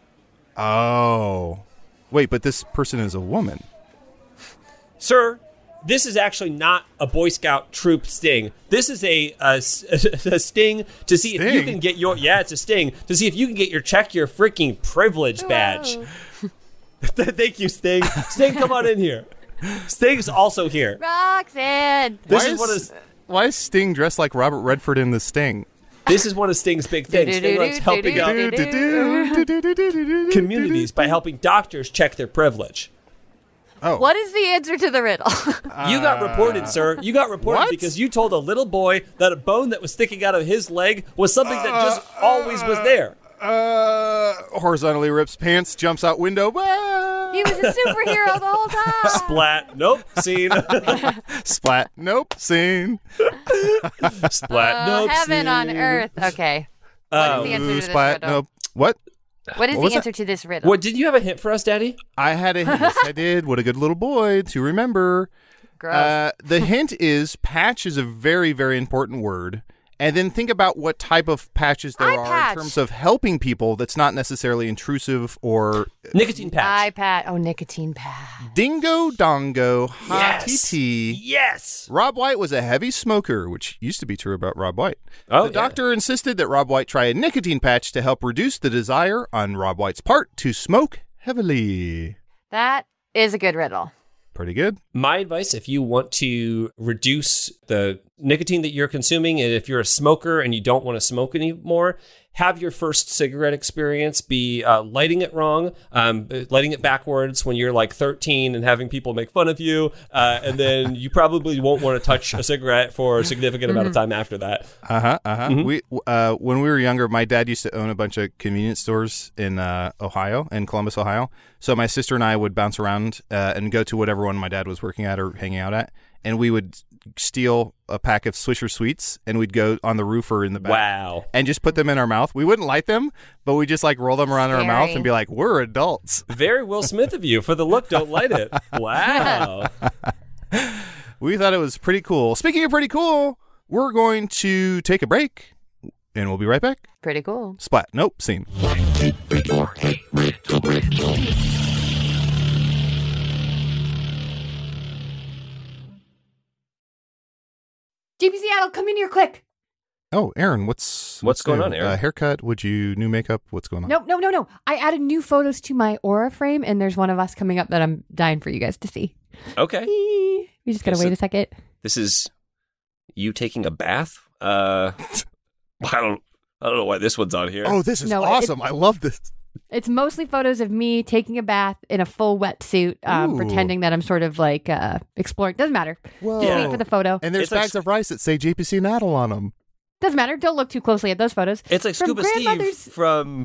Oh, wait, but this person is a woman. Sir, this is actually not a Boy Scout troop sting. This is a, a, s- a sting to see if you Sting? can get your, yeah, it's a sting, to see if you can get your check your freaking privilege badge. Thank you, Sting. Sting, come on in here. Sting's also here. Roxanne! This why is one of why is Sting dressed like Robert Redford in The Sting? this is one of Sting's big things. Sting likes helping out communities by helping doctors check their privilege. Oh, What is the answer to the riddle? You got reported, sir. You got reported what? because you told a little boy that a bone that was sticking out of his leg was something that just always was there. Uh, horizontally rips pants, jumps out window. Ah! He was a superhero the whole time. Splat. Nope. Scene. Splat. Nope. Scene. Splat. Oh, nope. heaven scene. on earth. Okay. What is the answer to Ooh, this splat. riddle? Nope. What? What is What was the that? answer to this riddle? What, did you have a hint for us, Daddy? I had a hint. Yes, I did. What a good little boy to remember. Gross. Uh, the hint is patch is a very, very important word. And then think about what type of patches there Eye are patch. in terms of helping people that's not necessarily intrusive or Nicotine patch. iPad. Oh, nicotine pad. dingo dongo ha Yes. tee tee. Yes. Rob White was a heavy smoker, which used to be true about Rob White. Oh, the yeah. doctor insisted that Rob White try a nicotine patch to help reduce the desire on Rob White's part to smoke heavily. That is a good riddle. Pretty good. My advice, if you want to reduce the nicotine that you're consuming, and if you're a smoker and you don't want to smoke anymore, have your first cigarette experience be uh, lighting it wrong, um, lighting it backwards when you're like thirteen and having people make fun of you. Uh, and then you probably won't want to touch a cigarette for a significant amount of time after that. Uh-huh, uh-huh. Mhm. We, uh, when we were younger, my dad used to own a bunch of convenience stores in uh, Ohio, in Columbus, Ohio. So my sister and I would bounce around uh, and go to whatever one my dad was working at or hanging out at. And we would steal a pack of Swisher Sweets, and we'd go on the roof or in the back. Wow. And just put them in our mouth. We wouldn't light them, but we just like roll them around in our mouth Scary. and be like, we're adults. Very Will Smith of you. For the look, don't light it. Wow. We thought it was pretty cool. Speaking of pretty cool, we're going to take a break, and we'll be right back. Pretty cool. Splat. Nope. Scene. J P Seattle, come in here quick. Oh, Aaron, what's What's going new? on, Aaron? Uh, haircut? Would you new makeup? What's going on? No, no, no, no. I added new photos to my Aura frame, and there's one of us coming up that I'm dying for you guys to see. Okay. We just gotta So- wait a second. This is you taking a bath? Uh, I don't I don't know why this one's on here. Oh, this is No, it- awesome. I love this. It's mostly photos of me taking a bath in a full wetsuit, um, Ooh. pretending that I'm sort of like uh, exploring. Doesn't matter. Whoa. Just wait for the photo. And there's It's like bags of rice that say J P C Natal on them. Doesn't matter. Don't look too closely at those photos. It's like From Scuba Steve grandmother's- from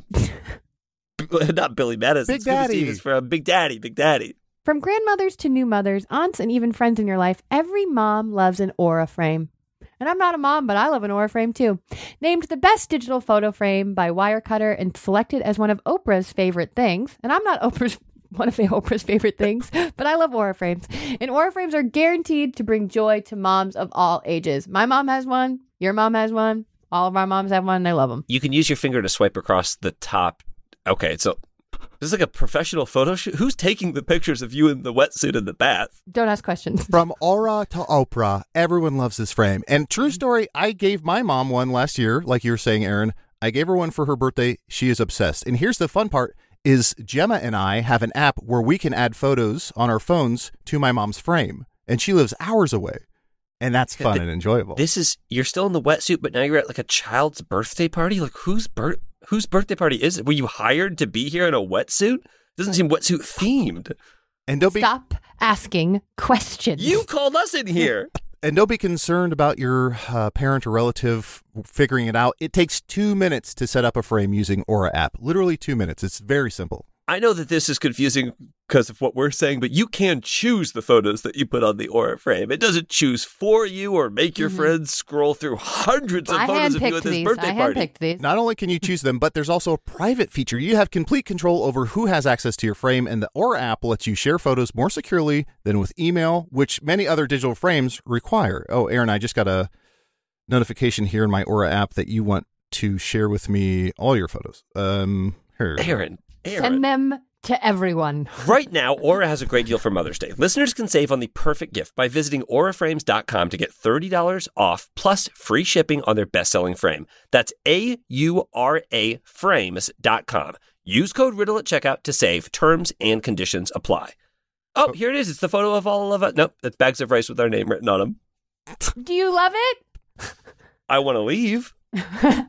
not Billy Madison. Big Scuba Daddy. Steve is from Big Daddy, Big Daddy. From grandmothers to new mothers, aunts, and even friends in your life, every mom loves an Aura frame. And I'm not a mom, but I love an Aura frame too. Named the best digital photo frame by Wirecutter and selected as one of Oprah's favorite things. And I'm not Oprah's one of Oprah's favorite things, but I love Aura frames. And Aura frames are guaranteed to bring joy to moms of all ages. My mom has one. Your mom has one. All of our moms have one. And I love them. You can use your finger to swipe across the top. Okay, so this is like a professional photo shoot. Who's taking the pictures of you in the wetsuit in the bath? Don't ask questions. From Aura to Oprah, everyone loves this frame. And true story, I gave my mom one last year, like you were saying, Aaron. I gave her one for her birthday. She is obsessed. And here's the fun part, is Gemma and I have an app where we can add photos on our phones to my mom's frame. And she lives hours away. And that's fun Th- and enjoyable. This is you're still in the wetsuit, but now you're at like a child's birthday party. Like whose birth whose birthday party is it? Were you hired to be here in a wetsuit? Doesn't seem wetsuit themed. And don't be Stop asking questions. You called us in here. and don't be concerned about your uh, parent or relative figuring it out. It takes two minutes to set up a frame using Aura app. Literally two minutes. It's very simple. I know that this is confusing because of what we're saying, but you can choose the photos that you put on the Aura frame. It doesn't choose for you or make your Mhm. friends scroll through hundreds of I photos of you handpicked at this these. birthday I party. handpicked these. Not only can you choose them, but there's also a private feature. You have complete control over who has access to your frame, and the Aura app lets you share photos more securely than with email, which many other digital frames require. Oh, Aaron, I just got a notification here in my Aura app that you want to share with me all your photos. Um, here. Aaron, Aaron. Send them to everyone. Right now, Aura has a great deal for Mother's Day. Listeners can save on the perfect gift by visiting aura frames dot com to get thirty dollars off plus free shipping on their best-selling frame. That's A U R A frames dot com. Use code RIDDLE at checkout to save. Terms and conditions apply. Oh, here it is. It's the photo of all of us. Nope, that's bags of rice with our name written on them. Do you love it? I want to leave. Hi,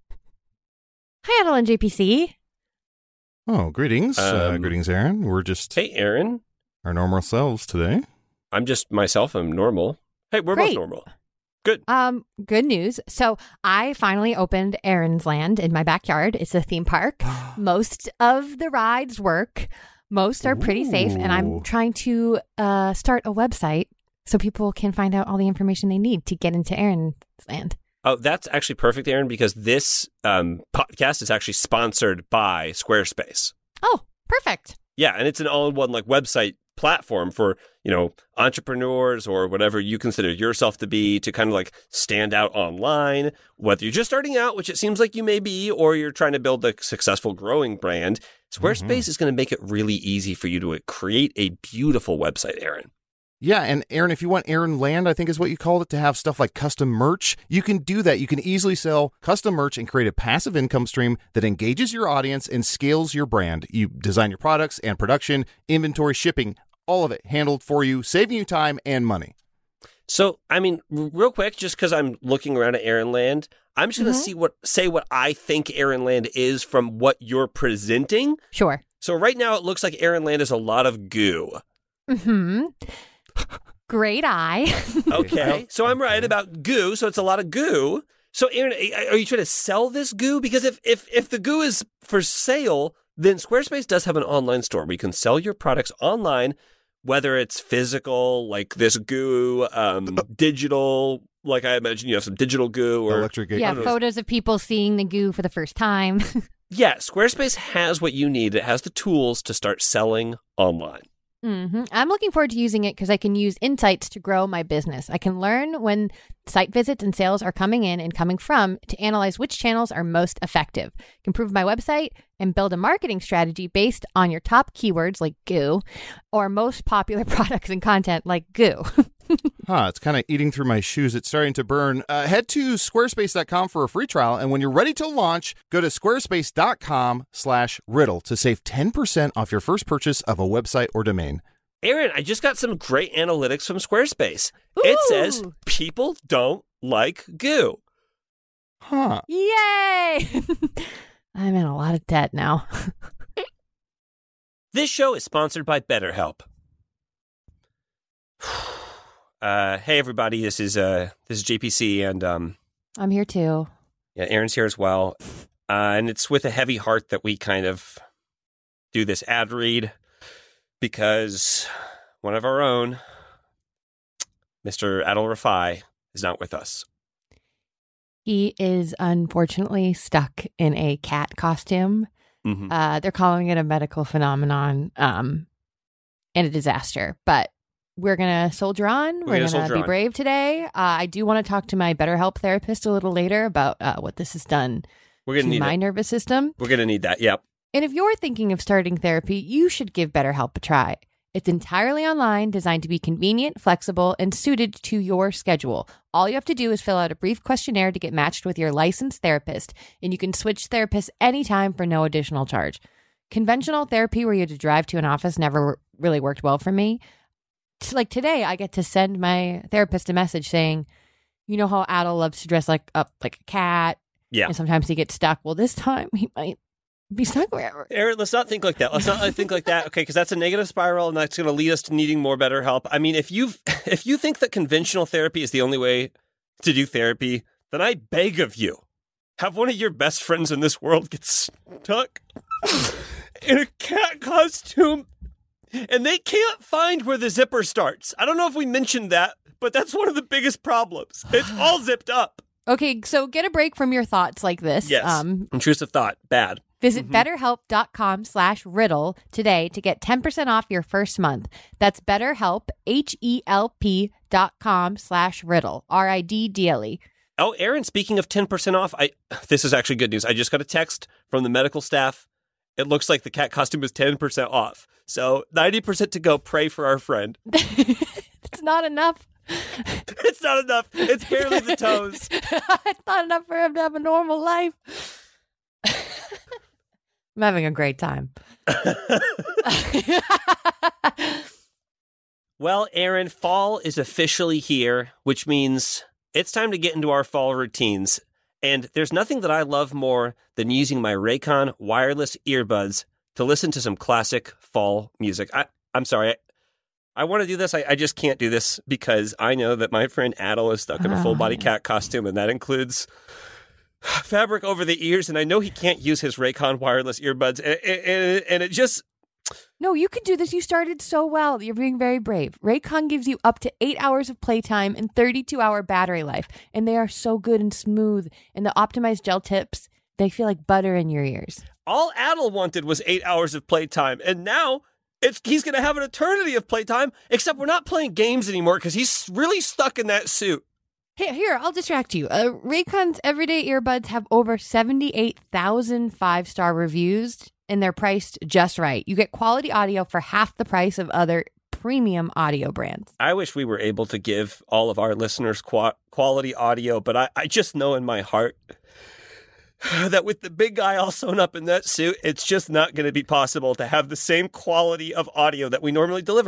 Adel and J P C. Oh, greetings. uh, Um, greetings, Aaron. We're just Hey, Aaron. our normal selves today. I'm just myself. I'm normal. Hey, we're Great. both normal. Good. Um, good news. So I finally opened Aaron's Land in my backyard. It's a theme park. Most of the rides work. Most are pretty safe, and Ooh. I'm trying to uh, start a website so people can find out all the information they need to get into Aaron's Land. Oh, that's actually perfect, Aaron, because this um, podcast is actually sponsored by Squarespace. Oh, perfect. Yeah, and it's an all-in-one like website platform for, you know, entrepreneurs or whatever you consider yourself to be to kind of like stand out online, whether you're just starting out, which it seems like you may be, or you're trying to build a successful growing brand. Squarespace Mhm. is going to make it really easy for you to create a beautiful website, Aaron. Yeah, and Aaron, if you want Aaron Land, I think is what you called it, to have stuff like custom merch, you can do that. You can easily sell custom merch and create a passive income stream that engages your audience and scales your brand. You design your products and production, inventory, shipping, all of it handled for you, saving you time and money. So, I mean, r- real quick, just because I'm looking around at Aaron Land, I'm just going to Mhm. see what say what I think Aaron Land is from what you're presenting. Sure. So right now, it looks like Aaron Land is a lot of goo. Hmm. Great eye. Okay, so I'm right about goo. So it's a lot of goo. So, Aaron, are you trying to sell this goo? Because if if if the goo is for sale, then Squarespace does have an online store where you can sell your products online, whether it's physical, like this goo, um, digital, like I imagine you have some digital goo, or Electric gate. Yeah, know. photos of people seeing the goo for the first time. yeah, Squarespace has what you need. It has the tools to start selling online. hmm I'm looking forward to using it because I can use insights to grow my business. I can learn when site visits and sales are coming in and coming from to analyze which channels are most effective, improve my website, and build a marketing strategy based on your top keywords like goo or most popular products and content like goo. Huh, it's kind of eating through my shoes. It's starting to burn. Uh, head to squarespace dot com for a free trial. And when you're ready to launch, go to squarespace dot com slash riddle to save ten percent off your first purchase of a website or domain. Aaron, I just got some great analytics from Squarespace. It says Ooh. people don't like goo. Huh. Yay! I'm in a lot of debt now. This show is sponsored by BetterHelp. Uh, hey everybody, this is uh, this is J P C, and um, I'm here too. yeah, Aaron's here as well, uh, and it's with a heavy heart that we kind of do this ad read because one of our own, Mister Adil Rafai, is not with us. He is unfortunately stuck in a cat costume. Mhm. Uh, they're calling it a medical phenomenon um, and a disaster, but we're going to soldier on. We're, gonna going soldier to be on. brave today. Uh, I do want to talk to my BetterHelp therapist a little later about uh, what this has done We're to gonna need my it. nervous system. We're gonna need that. Yep. And if you're thinking of starting therapy, you should give BetterHelp a try. It's entirely online, designed to be convenient, flexible, and suited to your schedule. All you have to do is fill out a brief questionnaire to get matched with your licensed therapist, and you can switch therapists anytime for no additional charge. Conventional therapy where you had to drive to an office never really worked well for me. It's like today, I get to send my therapist a message saying, you know how Adel loves to dress like up like a cat, Yeah. and sometimes he gets stuck. Well, this time he might be stuck wherever. Aaron, let's not think like that. Let's not think like that. Okay, because that's a negative spiral, and that's going to lead us to needing more better help. I mean, if you if you think that conventional therapy is the only way to do therapy, then I beg of you, have one of your best friends in this world get stuck in a cat costume, and they can't find where the zipper starts. I don't know if we mentioned that, but that's one of the biggest problems. It's all zipped up. Okay, so get a break from your thoughts like this. Yes. Um, Intrusive thought. Bad. visit betterhelp.com slash riddle today to get ten percent off your first month. That's betterhelp, H-E-L-P dot com slash riddle, R I D D L E. Oh, Aaron, speaking of ten percent off, I this is actually good news. I just got a text from the medical staff. It looks like the cat costume is ten percent off. So ninety percent to go. Pray for our friend. It's not enough. It's not enough. It's barely the toes. It's not enough for him to have a normal life. I'm having a great time. Well, Aaron, fall is officially here, which means it's time to get into our fall routines. And there's nothing that I love more than using my Raycon wireless earbuds to listen to some classic fall music. I, I'm sorry. I, I want to do this. I, I just can't do this because I know that my friend Adel is stuck in a Oh, full body yeah. cat costume, and that includes fabric over the ears. And I know he can't use his Raycon wireless earbuds. And, and, and it just, No, you can do this. You started so well. You're being very brave. Raycon gives you up to eight hours of playtime and thirty-two hour battery life. And they are so good and smooth. And the optimized gel tips, they feel like butter in your ears. all Adel wanted was eight hours of playtime. And now it's he's going to have an eternity of playtime, except we're not playing games anymore because he's really stuck in that suit. Hey, here, I'll distract you. Uh, Raycon's everyday earbuds have over seventy-eight thousand five-star reviews, and they're priced just right. You get quality audio for half the price of other premium audio brands. I wish we were able to give all of our listeners qua- quality audio, but I, I just know in my heart that with the big guy all sewn up in that suit, it's just not going to be possible to have the same quality of audio that we normally deliver.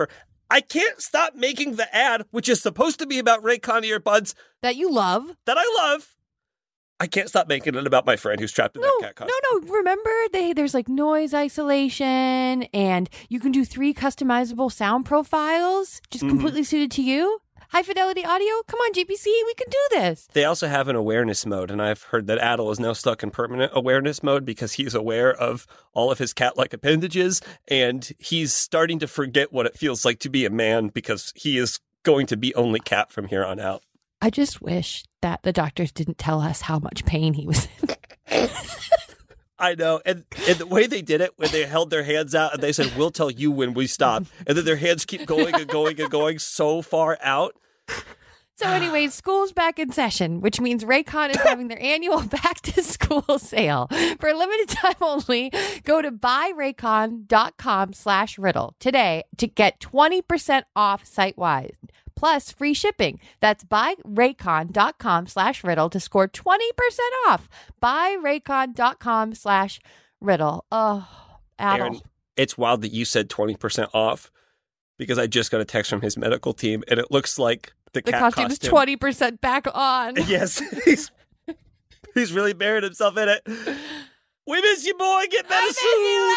I can't stop making the ad, which is supposed to be about Raycon earbuds That you love. that I love. I can't stop making it about my friend who's trapped in No, that cat costume. no, no. Remember, they there's like noise isolation, and you can do three customizable sound profiles, just Mhm. completely suited to you. High fidelity audio. Come on, G P C, we can do this. They also have an awareness mode, and I've heard that Adel is now stuck in permanent awareness mode because he's aware of all of his cat-like appendages, and he's starting to forget what it feels like to be a man because he is going to be only cat from here on out. I just wish that the doctors didn't tell us how much pain he was in. I know, and, and the way they did it, when they held their hands out and they said, we'll tell you when we stop, and then their hands keep going and going and going so far out. So anyways, school's back in session, which means Raycon is having their annual back to school sale. For a limited time only, go to buyraycon.com slash riddle today to get twenty percent off site-wide, plus free shipping. That's buyraycon.com slash riddle to score twenty percent off. Buyraycon.com slash riddle. Oh, Adel. Aaron, it's wild that you said twenty percent off because I just got a text from his medical team, and it looks like the, The cat costume is costume. twenty percent back on. Yes, he's, he's really buried himself in it. We miss you, boy. Get better soon.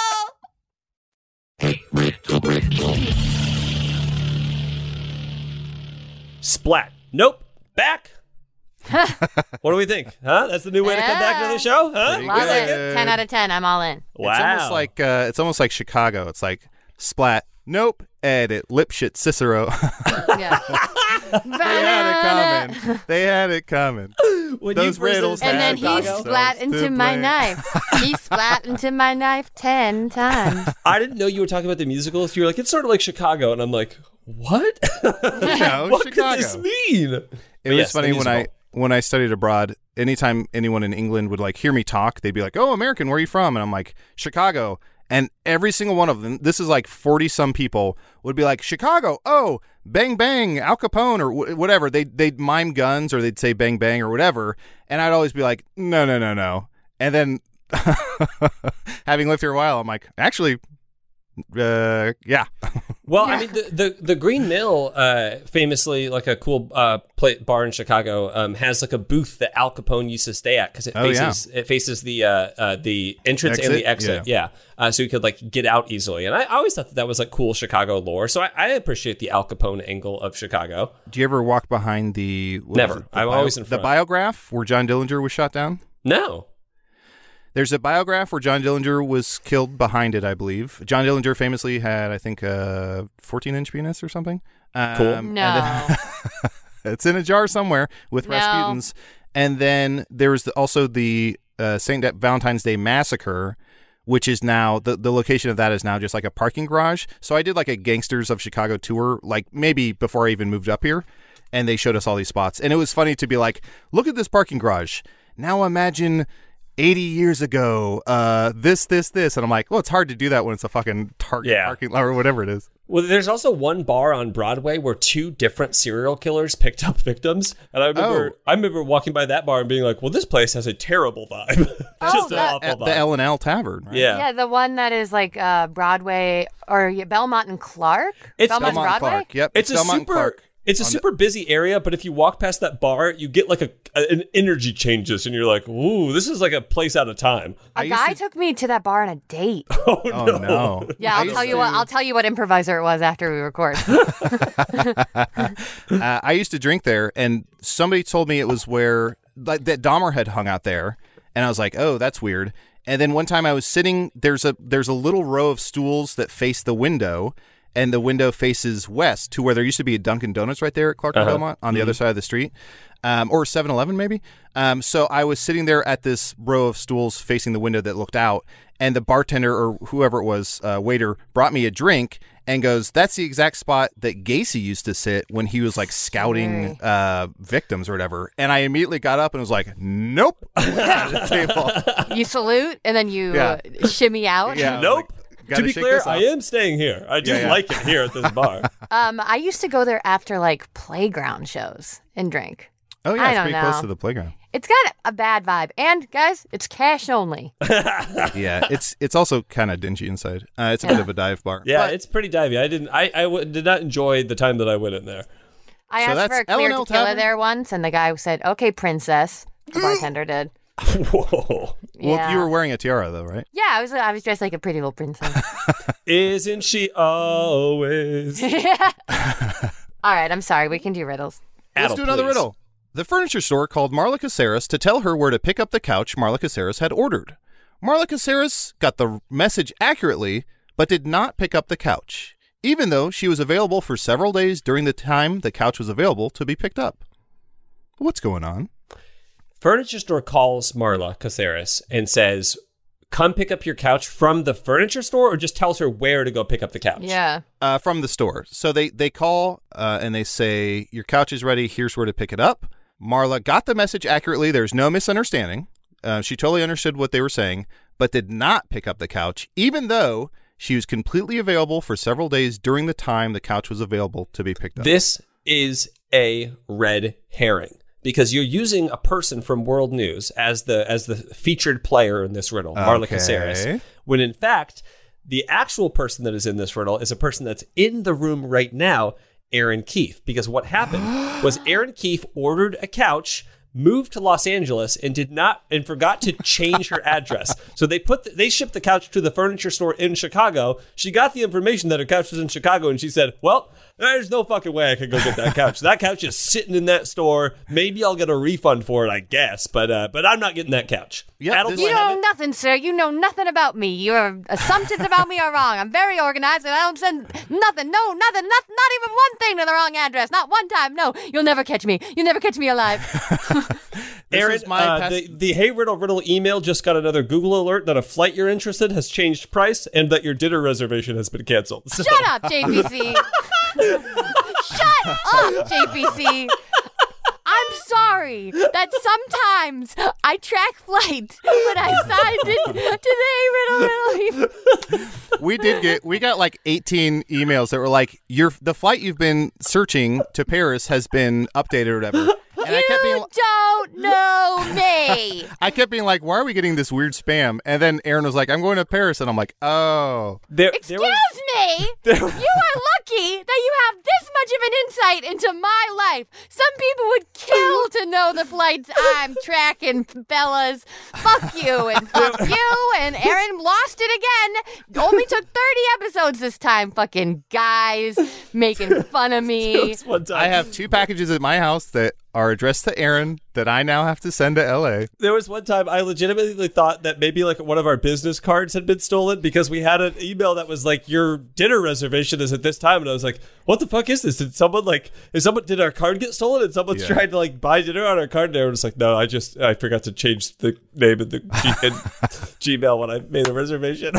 Splat. Nope. Back. What do we think? Huh? That's the new way to come back to the show? Huh? Pretty Love good. it. ten out of ten. I'm all in. Wow. It's almost like uh, it's almost like Chicago. It's like splat. Nope. Edit. Lipshit. Cicero. Yeah. They had it coming. They had it coming. When Those you presented riddles And then had he themselves splat to into my blame. knife. He splat into my knife ten times. I didn't know you were talking about the musical. So you're like, it's sort of like Chicago. And I'm like, what? No, what Chicago. could this mean? It But was yes, the funny when I musical. when I studied abroad. Anytime anyone in England would like hear me talk, they'd be like, "Oh, American, where are you from?" And I'm like, "Chicago." And every single one of them, this is like forty some people, would be like, "Chicago, oh, bang bang, Al Capone," or wh- whatever. They they'd mime guns or they'd say bang bang or whatever, and I'd always be like, "No, no, no, no." And then, having lived here a while, I'm like, actually, uh, yeah. Well, I mean, the, the, the Green Mill, uh, famously, like a cool uh, play, bar in Chicago, um, has like a booth that Al Capone used to stay at because it Oh, faces it faces the uh, uh, the entrance and Exit? the exit. Yeah, uh, so you could like get out easily. And I, I always thought that, that was like cool Chicago lore. So I, I appreciate the Al Capone angle of Chicago. Do you ever walk behind the what Never. is it, the I'm always in the front. biograph where John Dillinger was shot down? No. There's a biograph where John Dillinger was killed behind it, I believe. John Dillinger famously had, I think, a fourteen inch penis or something. Um, Cool. and No. then- it's in a jar somewhere with No. Rasputin's. And then there was the, also the uh, Saint Valentine's Day Massacre, which is now, the, the location of that is now just like a parking garage. So I did like a Gangsters of Chicago tour, like maybe before I even moved up here. And they showed us all these spots. And it was funny to be like, look at this parking garage. Now imagine eighty years ago, uh, this, this, this. And I'm like, well, it's hard to do that when it's a fucking Target Yeah. parking lot or whatever it is. Well, there's also one bar on Broadway where two different serial killers picked up victims, and I remember Oh. I remember walking by that bar and being like, "Well, this place has a terrible vibe, Oh, just an that- awful At vibe." the L and L Tavern, right? yeah. Yeah, the one that is like uh, Broadway or yeah, Belmont and Clark. It's Belmont, Belmont and Broadway. Clark. Yep. it's a Belmont and super Clark. it's a on the- super busy area, but if you walk past that bar, you get like a, a an energy changes, and you're like, "Ooh, this is like a place out of time." A I used guy to- took me to that bar on a date. Oh, Oh, no. no. Yeah, I I'll used tell you what. to- I'll tell you what improviser it was after we record. uh, I used to drink there, and somebody told me it was where like that Dahmer had hung out there, and I was like, "Oh, that's weird." And then one time I was sitting there's a there's a little row of stools that face the window, and the window faces west to where there used to be a Dunkin' Donuts right there at Clark and Uh-huh. Belmont on the other side of the street, um, or seven eleven maybe. Um, so I was sitting there at this row of stools facing the window that looked out, and the bartender or whoever it was, uh, waiter, brought me a drink and goes, "That's the exact spot that Gacy used to sit when he was like scouting uh, victims or whatever." And I immediately got up and was like, "Nope." Out of the table. You salute and then you Yeah. uh, shimmy out. Yeah. Nope. Like, gotta to be shake clear, this I off. am staying here. I do Yeah, yeah. like it here at this bar. Um, I used to go there after like playground shows and drink. Oh, yeah, I it's don't pretty know. close to the playground. It's got a bad vibe. And, guys, it's cash only. Yeah, it's it's also kind of dingy inside. Uh, it's a bit of a dive bar. Yeah, But- it's pretty divey. I didn't. I, I w- did not enjoy the time that I went in there. I So asked that's for a clear L and L tequila Tavern? there once, and the guy said, okay, princess. The bartender did. Whoa! Well, Yeah. you were wearing a tiara, though, right? Yeah, I was I was dressed like a pretty little princess. Isn't she always? All right, I'm sorry. We can do riddles. Let's Adel, do another please. riddle. The furniture store called Marla Caceres to tell her where to pick up the couch Marla Caceres had ordered. Marla Caceres got the message accurately, but did not pick up the couch, even though she was available for several days during the time the couch was available to be picked up. What's going on? Furniture store calls Marla Caceres and says, "Come pick up your couch from the furniture store," or just tells her where to go pick up the couch. Yeah. Uh, from the store. So they, they call uh, and they say, your couch is ready. Here's where to pick it up. Marla got the message accurately. There's no misunderstanding. Uh, she totally understood what they were saying, but did not pick up the couch, even though she was completely available for several days during the time the couch was available to be picked up. This is a red herring because you're using a person from World News as the as the featured player in this riddle, Marla Okay. Caceres, when in fact the actual person that is in this riddle is a person that's in the room right now, Aaron Keefe. Because what happened was Aaron Keefe ordered a couch, moved to Los Angeles, and did not and forgot to change her address. So they put the, they shipped the couch to the furniture store in Chicago. She got the information that her couch was in Chicago, and she said, "Well, there's no fucking way I could go get that couch. That couch is sitting in that store. Maybe I'll get a refund for it, I guess, but uh, but I'm not getting that couch." Yeah, Adel, this- do You I have know it? nothing, sir. You know nothing about me. Your assumptions about me are wrong. I'm very organized, and I don't send nothing. No, nothing. Not, not even one thing to the wrong address. Not one time. No, you'll never catch me. You'll never catch me alive. This Aaron, is my uh, past- the, the Hey Riddle Riddle email just got another Google alert that a flight you're interested has changed price and that your dinner reservation has been canceled. So, Shut up, J P C. Shut up, J P C. I'm sorry that sometimes I track flights when I signed it to the Hey Riddle Riddle. we did get we got like eighteen emails that were like, your the flight you've been searching to Paris has been updated or whatever. And I kept being You don't know me. I kept being like, why are we getting this weird spam? And then Aaron was like, I'm going to Paris, and I'm like, oh. there, Excuse there was, me. You are lucky that you have this much of an insight into my life. Some people would kill to know the flights I'm tracking, Bellas. Fuck you and fuck you. And Aaron lost it again. Only took thirty episodes this time. Fucking guys making fun of there me. was one time. I have two packages at my house that are addressed to Aaron that I now have to send to L A. There was one time I legitimately thought that maybe like one of our business cards had been stolen because we had an email that was like, your dinner reservation is at this time. And I was like, what the fuck is this? Did someone like, is someone, did our card get stolen? And someone's Yeah. trying to like buy dinner on our card. And everyone's like, no, I just, I forgot to change the name of the G- in Gmail when I made the reservation.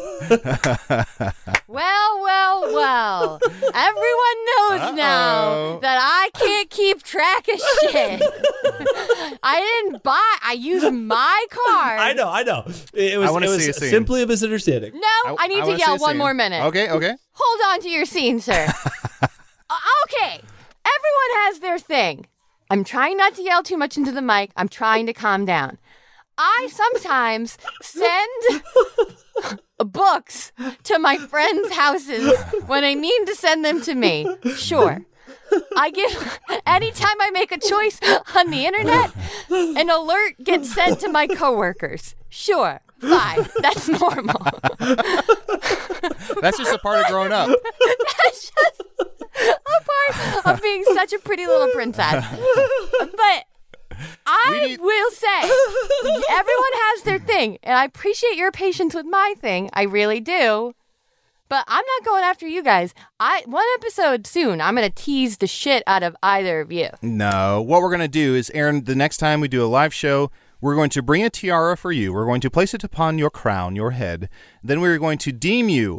Well, well, well. Everyone knows now Uh-oh. that I can't keep track of shit. I didn't buy, I used my card. I know, I know. It was, I wanna it was see a scene. simply a misunderstanding. No, I, need to wanna see yell a one scene. more minute. Okay, okay. Hold on to your scene, sir. Uh, okay. Everyone has their thing. I'm trying not to yell too much into the mic. I'm trying to calm down. I sometimes send books to my friends' houses when I mean to send them to me. Sure. I give, anytime I make a choice on the internet, an alert gets sent to my coworkers. Sure. Fine. That's normal. That's just a part of growing up. That's just a part of being such a pretty little princess. But I We need- will say, everyone has their thing, and I appreciate your patience with my thing. I really do. But I'm not going after you guys. I one episode soon, I'm going to tease the shit out of either of you. No. What we're going to do is, Aaron, the next time we do a live show, we're going to bring a tiara for you. We're going to place it upon your crown, your head. Then we're going to deem you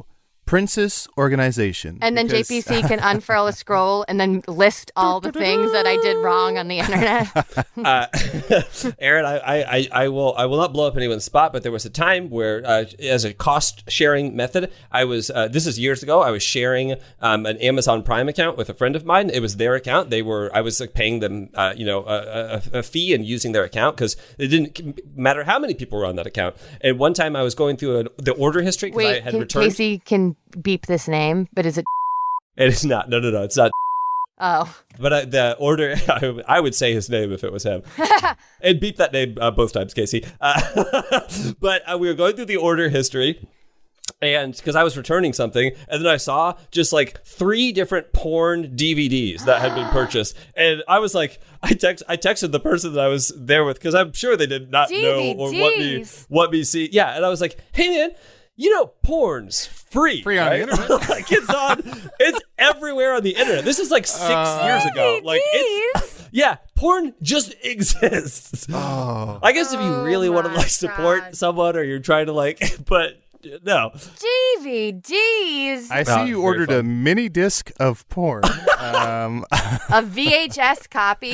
Princess Organization. And then because- J P C can unfurl a scroll and then list all the things that I did wrong on the internet. Uh, Aaron, I, I, I will I will not blow up anyone's spot, but there was a time where, uh, as a cost sharing method, I was uh, this is years ago. I was sharing um, an Amazon Prime account with a friend of mine. It was their account. They were I was like paying them, uh, you know, a, a, a fee and using their account because it didn't matter how many people were on that account. And one time I was going through a, the order history because I Wait, had can, returned. Casey can beep this name, but is it? It is not. No, no, no. It's not. Oh, But uh, the order, I, I would say his name if it was him. And beep that name uh, both times, Casey. Uh, but uh, we were going through the order history. And because I was returning something, and then I saw just like three different porn D V Ds that had been purchased. And I was like, I text, I texted the person that I was there with because I'm sure they did not D V Ds. know or what me, what me see. Yeah. And I was like, hey, man. You know, porn's free. Free on right? the internet. Like it's on, it's everywhere on the internet. This is like six Uh, years ago. Like it's, yeah, porn just exists. Oh. I guess if you really want to my like support God. someone or you're trying to like, but no. D V Ds. I see Oh, you very ordered a fun. mini disc of porn. um, A V H S copy.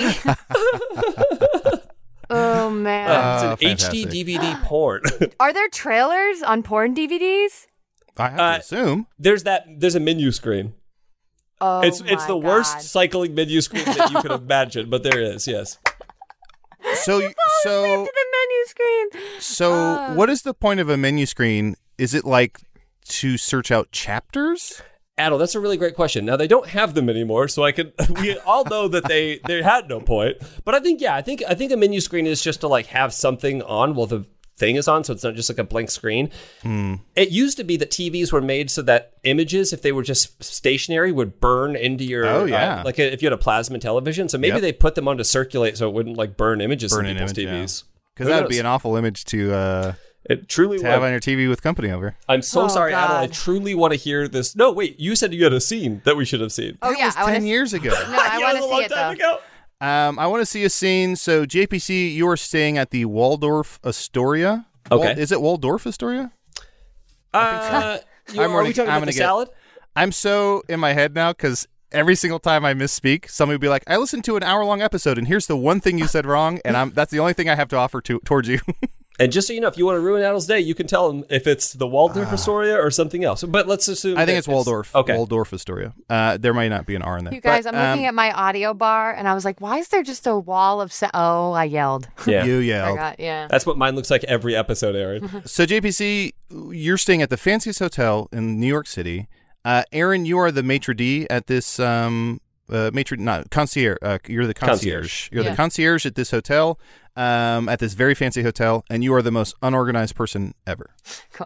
Oh man. Uh, it's Uh, an H D fantastic. D V D porn. Are there trailers on porn D V Ds? I have Uh, to assume. There's that. There's a menu screen. Oh, it's it's my the worst God. cycling menu screen that you could imagine, but there is. Yes. So, so, To the menu screen. so, Uh. what is the point of a menu screen? Is it like to search out chapters? Adel, that's a really great question. Now they don't have them anymore, so I can. We all know that they they had no point. But I think yeah, I think I think a menu screen is just to like have something on while the thing is on, so it's not just like a blank screen. Hmm. It used to be that T Vs were made so that images, if they were just stationary, would burn into your. Oh, yeah. uh, like if you had a plasma television, so maybe Yep. they put them on to circulate so it wouldn't like burn images Burn in an people's image, yeah. T Vs. Because Who that would be knows? an awful image to uh, It truly to would. have on your T V with company over. I'm so Oh, sorry, Adel. I God. truly want to hear this. No, wait. You said you had a scene that we should have seen. Oh That yeah, was I want ten to. years ago. No, I Yeah, want it was to a long see it time though. ago. Um, I want to see a scene. So, J P C, you are staying at the Waldorf Astoria. Okay. Wal- is it Waldorf Astoria? Uh, you, I'm are running- we talking I'm about gonna the get- salad? I'm so in my head now because every single time I misspeak, somebody will be like, "I listened to an hour-long episode, and here's the one thing you said wrong," and I'm that's the only thing I have to offer to towards you. And just so you know, if you want to ruin Adel's day, you can tell him if it's the Waldorf Astoria or something else. But let's assume I think that it's Waldorf. Okay. Waldorf Astoria. Uh, there might not be an R in there. You guys, but, I'm looking um, at my audio bar, and I was like, "Why is there just a wall of?" Sa- oh, I yelled. Yeah. You I yelled. got yeah. That's what mine looks like every episode, Aaron. So, J P C, you're staying at the fanciest hotel in New York City. Uh, Aaron, you are the maitre d' at this um, uh, maitre not concierge. Uh, you're the concierge. Concierge. You're Yeah. the concierge at this hotel, um, at this very fancy hotel, and you are the most unorganized person ever. Cool.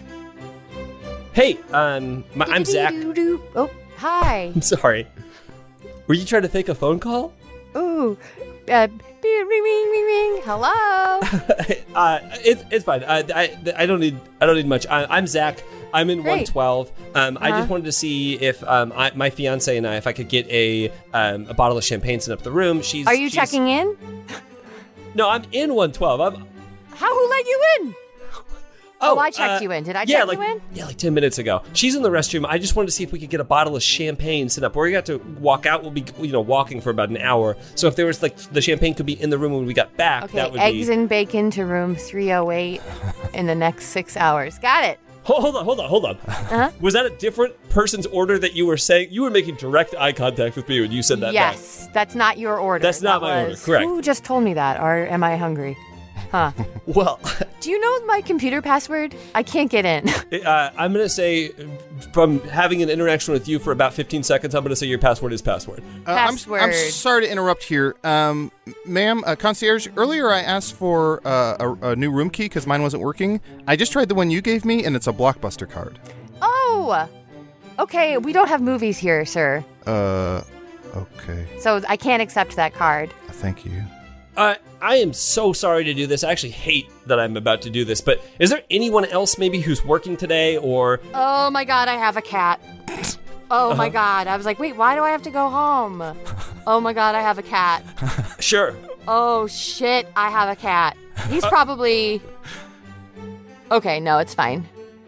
Hey, um, my, I'm Zach. Doo-doo-doo-doo. Oh, hi. I'm sorry. Were you trying to fake a phone call? Ooh. Uh, ring, ring, ring, ring, ring. Hello. uh, it's it's fine. I, I I don't need I don't need much. I, I'm Zach. I'm in Great. one twelve. Um, I Uh-huh. just wanted to see if um, I, my fiance and I, if I could get a um, a bottle of champagne sent up the room. She's Are you she's- checking in? No, I'm in one twelve. I'm. How? Who let you in? Oh, I checked uh, you in. Did I yeah, check like, you in? Yeah, like ten minutes ago. She's in the restroom. I just wanted to see if we could get a bottle of champagne sent up. We're going to have to walk out. We'll be, you know, walking for about an hour. So if there was, like, the champagne could be in the room when we got back, Okay, that would eggs be... and bacon to room three oh eight in the next six hours. Got it. Hold, hold on, hold on, hold on. Uh-huh. Was that a different person's order that you were saying? You were making direct eye contact with me when you said that. back. Yes, that's not your order. That's not That my order, was- correct. Who just told me that? Or am I hungry? Huh. Well, Do you know my computer password? I can't get in. uh, I'm going to say, from having an interaction with you for about fifteen seconds, I'm going to say your password is password. Uh, I'm, Password. I'm sorry to interrupt here. Um, ma'am, uh, concierge, earlier I asked for uh, a, a new room key because mine wasn't working. I just tried the one you gave me, and it's a Blockbuster card. Oh, okay. We don't have movies here, sir. Uh, okay. So I can't accept that card. Thank you. Uh, I am so sorry to do this. I actually hate that I'm about to do this, but is there anyone else maybe who's working today or... Oh my god, I have a cat. Oh Uh-huh. my god. I was like, wait, why do I have to go home? Oh my god, I have a cat. Sure. Oh shit, I have a cat. He's probably. Okay, no, it's fine.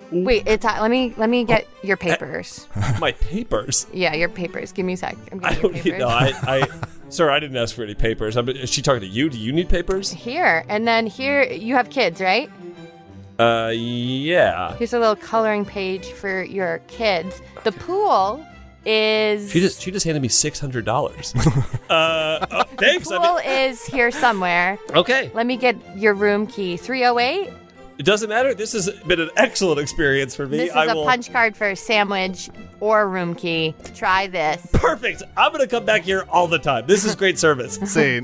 Wait, it's uh, let me let me get your papers. My papers. Yeah, your papers. Give me a sec. I'm I getting don't your need. papers. No, I, I, sir, I didn't ask for any papers. I'm, is she talking to you? Do you need papers? Here, and then here you have kids, right? Uh, yeah. Here's a little coloring page for your kids. The pool is. She just she just handed me six hundred dollars. uh, oh, thanks. The I pool mean, is here somewhere. okay. Let me get your room key. three oh eight. It doesn't matter. This has been an excellent experience for me. This is I a will... punch card for a sandwich or room key. Try this. Perfect. I'm gonna come back here all the time. This is great service. Insane.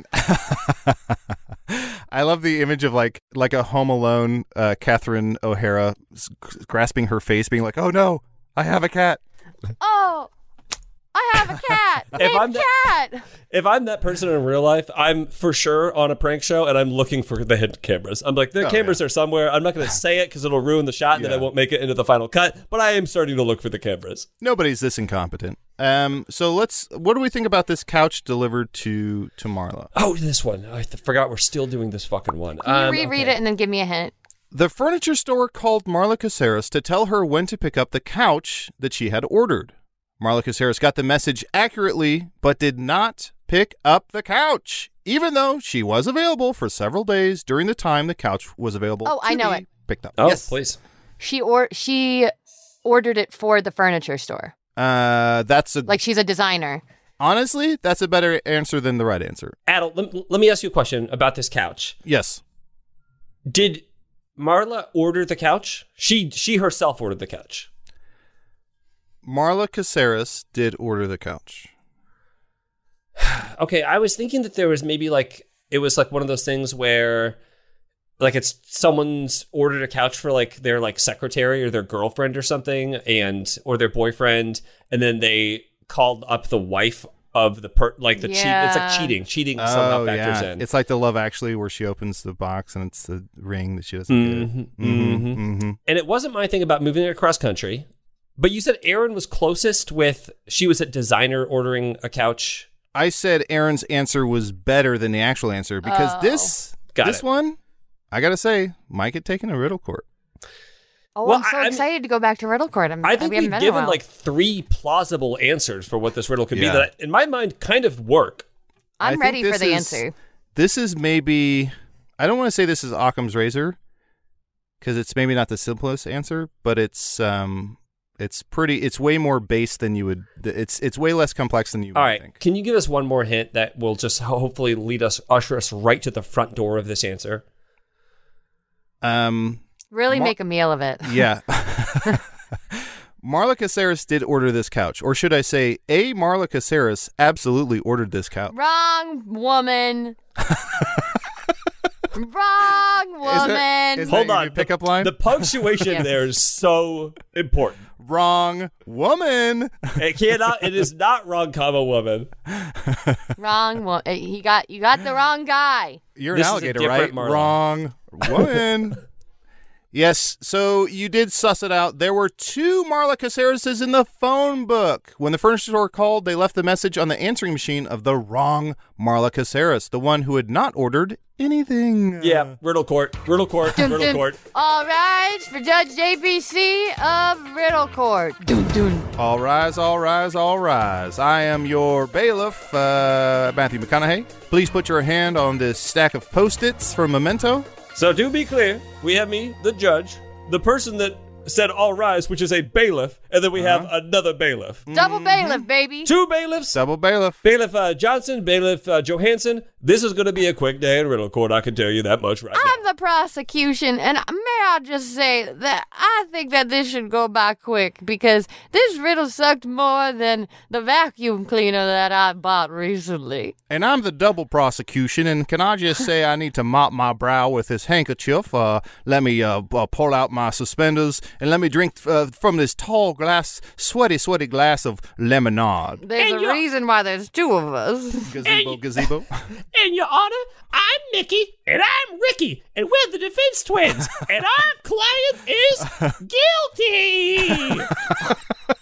I love the image of like like a Home Alone uh, Catherine O'Hara s- grasping her face, being like, "Oh no, I have a cat." Oh, I have a cat. If Named I'm the- Cat. If I'm that person in real life, I'm for sure on a prank show, and I'm looking for the hidden cameras. I'm like, the Oh, cameras yeah. are somewhere. I'm not going to say it because it'll ruin the shot, and then Yeah. I won't make it into the final cut. But I am starting to look for the cameras. Nobody's this incompetent. Um, so let's. What do we think about this couch delivered to to Marla? Oh, this one. I th- forgot we're still doing this fucking one. Can you Um, reread okay. it and then give me a hint? The furniture store called Marla Caceres to tell her when to pick up the couch that she had ordered. Marla Caceres got the message accurately, but did not pick up the couch, even though she was available for several days during the time the couch was available. Oh, to I know be it. Picked up. Oh, yes, please. She or she ordered it for the furniture store. Uh, that's a Like she's a designer. honestly, that's a better answer than the right answer. Adel, let, let me ask you a question about this couch. Yes. Did Marla order the couch? She she herself ordered the couch. Marla Caceres did order the couch. Okay, I was thinking that there was maybe like it was like one of those things where like it's someone's ordered a couch for like their like secretary or their girlfriend or something, and or their boyfriend, and then they called up the wife of the per like the cheat. It's like Yeah. cheating. Cheating somehow Oh factors yeah, in. it's like the Love Actually, where she opens the box and it's the ring that she doesn't get. Mhm, Mm-hmm. mhm. Mm-hmm. And it wasn't my thing about moving it across country, but you said Erin was closest with. She was at designer ordering a couch. I said Aaron's answer was better than the actual answer because Oh. this Got this it. one, I gotta say, might get taken to Riddle Court. Oh, Well, I'm so I- I'm- excited to go back to Riddle Court. I'm, I think we haven't we've been in a given while. like three plausible answers for what this riddle could Yeah. be that, in my mind, kind of work. I I'm think ready for this the is- answer. This is maybe, I don't want to say this is Occam's razor because it's maybe not the simplest answer, but it's um, it's pretty, it's way more base than you would. It's it's way less complex than you All would right, think. can you give us one more hint that will just hopefully lead us, usher us right to the front door of this answer? Um, Really Mar- make a meal of it. yeah. Marla Caceres did order this couch, or should I say, a Marla Caceres absolutely ordered this couch. Wrong woman. Wrong woman. is Hold that your on, new pickup line? The punctuation Yeah. there is so important. Wrong woman. It cannot. It is not wrong, comma woman. Wrong woman. He got you got the wrong guy. You're This an is a alligator, right? different Marla. Wrong woman. Yes, so you did suss it out. There were two Marla Cacereses in the phone book. When the furniture store called, they left the message on the answering machine of the wrong Marla Caceres, the one who had not ordered anything. Yeah, riddle court, riddle court, Dun, riddle dun. court. All right, for Judge J P C of Riddle Court. Dun, dun. All rise, all rise, all rise. I am your bailiff, uh, Matthew McConaughey. Please put your hand on this stack of Post-its from Memento. So to be clear, we have me, the judge, the person that said all rise, which is a bailiff, and then we have another bailiff. Double bailiff, baby. Two bailiffs. Double bailiff. Bailiff uh, Johnson, Bailiff uh, Johansson. This is going to be a quick day in riddle court. I can tell you that much right I'm now. the prosecution, and may I just say that I think that this should go by quick because this riddle sucked more than the vacuum cleaner that I bought recently. And I'm the double prosecution, and can I just say I need to mop my brow with this handkerchief? Uh, let me uh, uh, pull out my suspenders, and let me drink uh, from this tall glass, sweaty, sweaty glass of lemonade. There's And a you're- reason why there's two of us. Gazebo, gazebo. And Your Honor, I'm Mickey, and I'm Ricky, and we're the defense twins, and our client is guilty.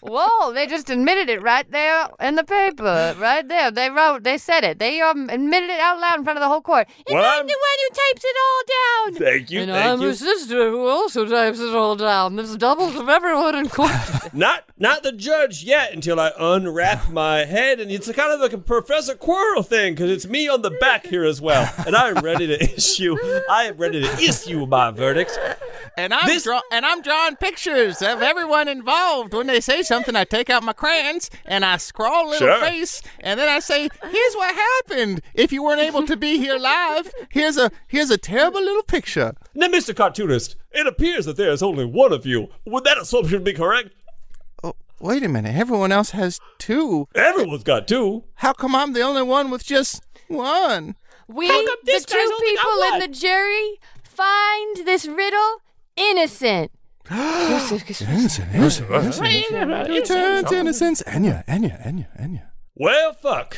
Whoa, they just admitted it right there in the paper. Right there. They wrote, they said it. They um, admitted it out loud in front of the whole court. And Well, I'm I'm- the one who types it all down. Thank you, and thank I'm you. a sister who also types it all down. There's doubles of everyone in court. Not not the judge yet until I unwrap my head, and it's kind of like a Professor Quirrell thing because it's me on the back here as well, and I'm ready to issue. I am ready to issue my verdict. And I'm This- draw- and I'm drawing pictures of everyone involved. When they say something, I take out my crayons and I scrawl a little Sure. face, and then I say, "Here's what happened. If you weren't able to be here live, here's a here's a terrible little picture." Now, Mister Cartoonist, it appears that there is only one of you. Would that assumption be correct? Oh, wait a minute. Everyone else has two. Everyone's got two. How come I'm the only one with just one? We, How come this the guy's two only got people in one? the jury, find this riddle innocent. Innocent, innocent, innocent. Returns innocence. Enya, Enya, Enya, Enya. Well, fuck.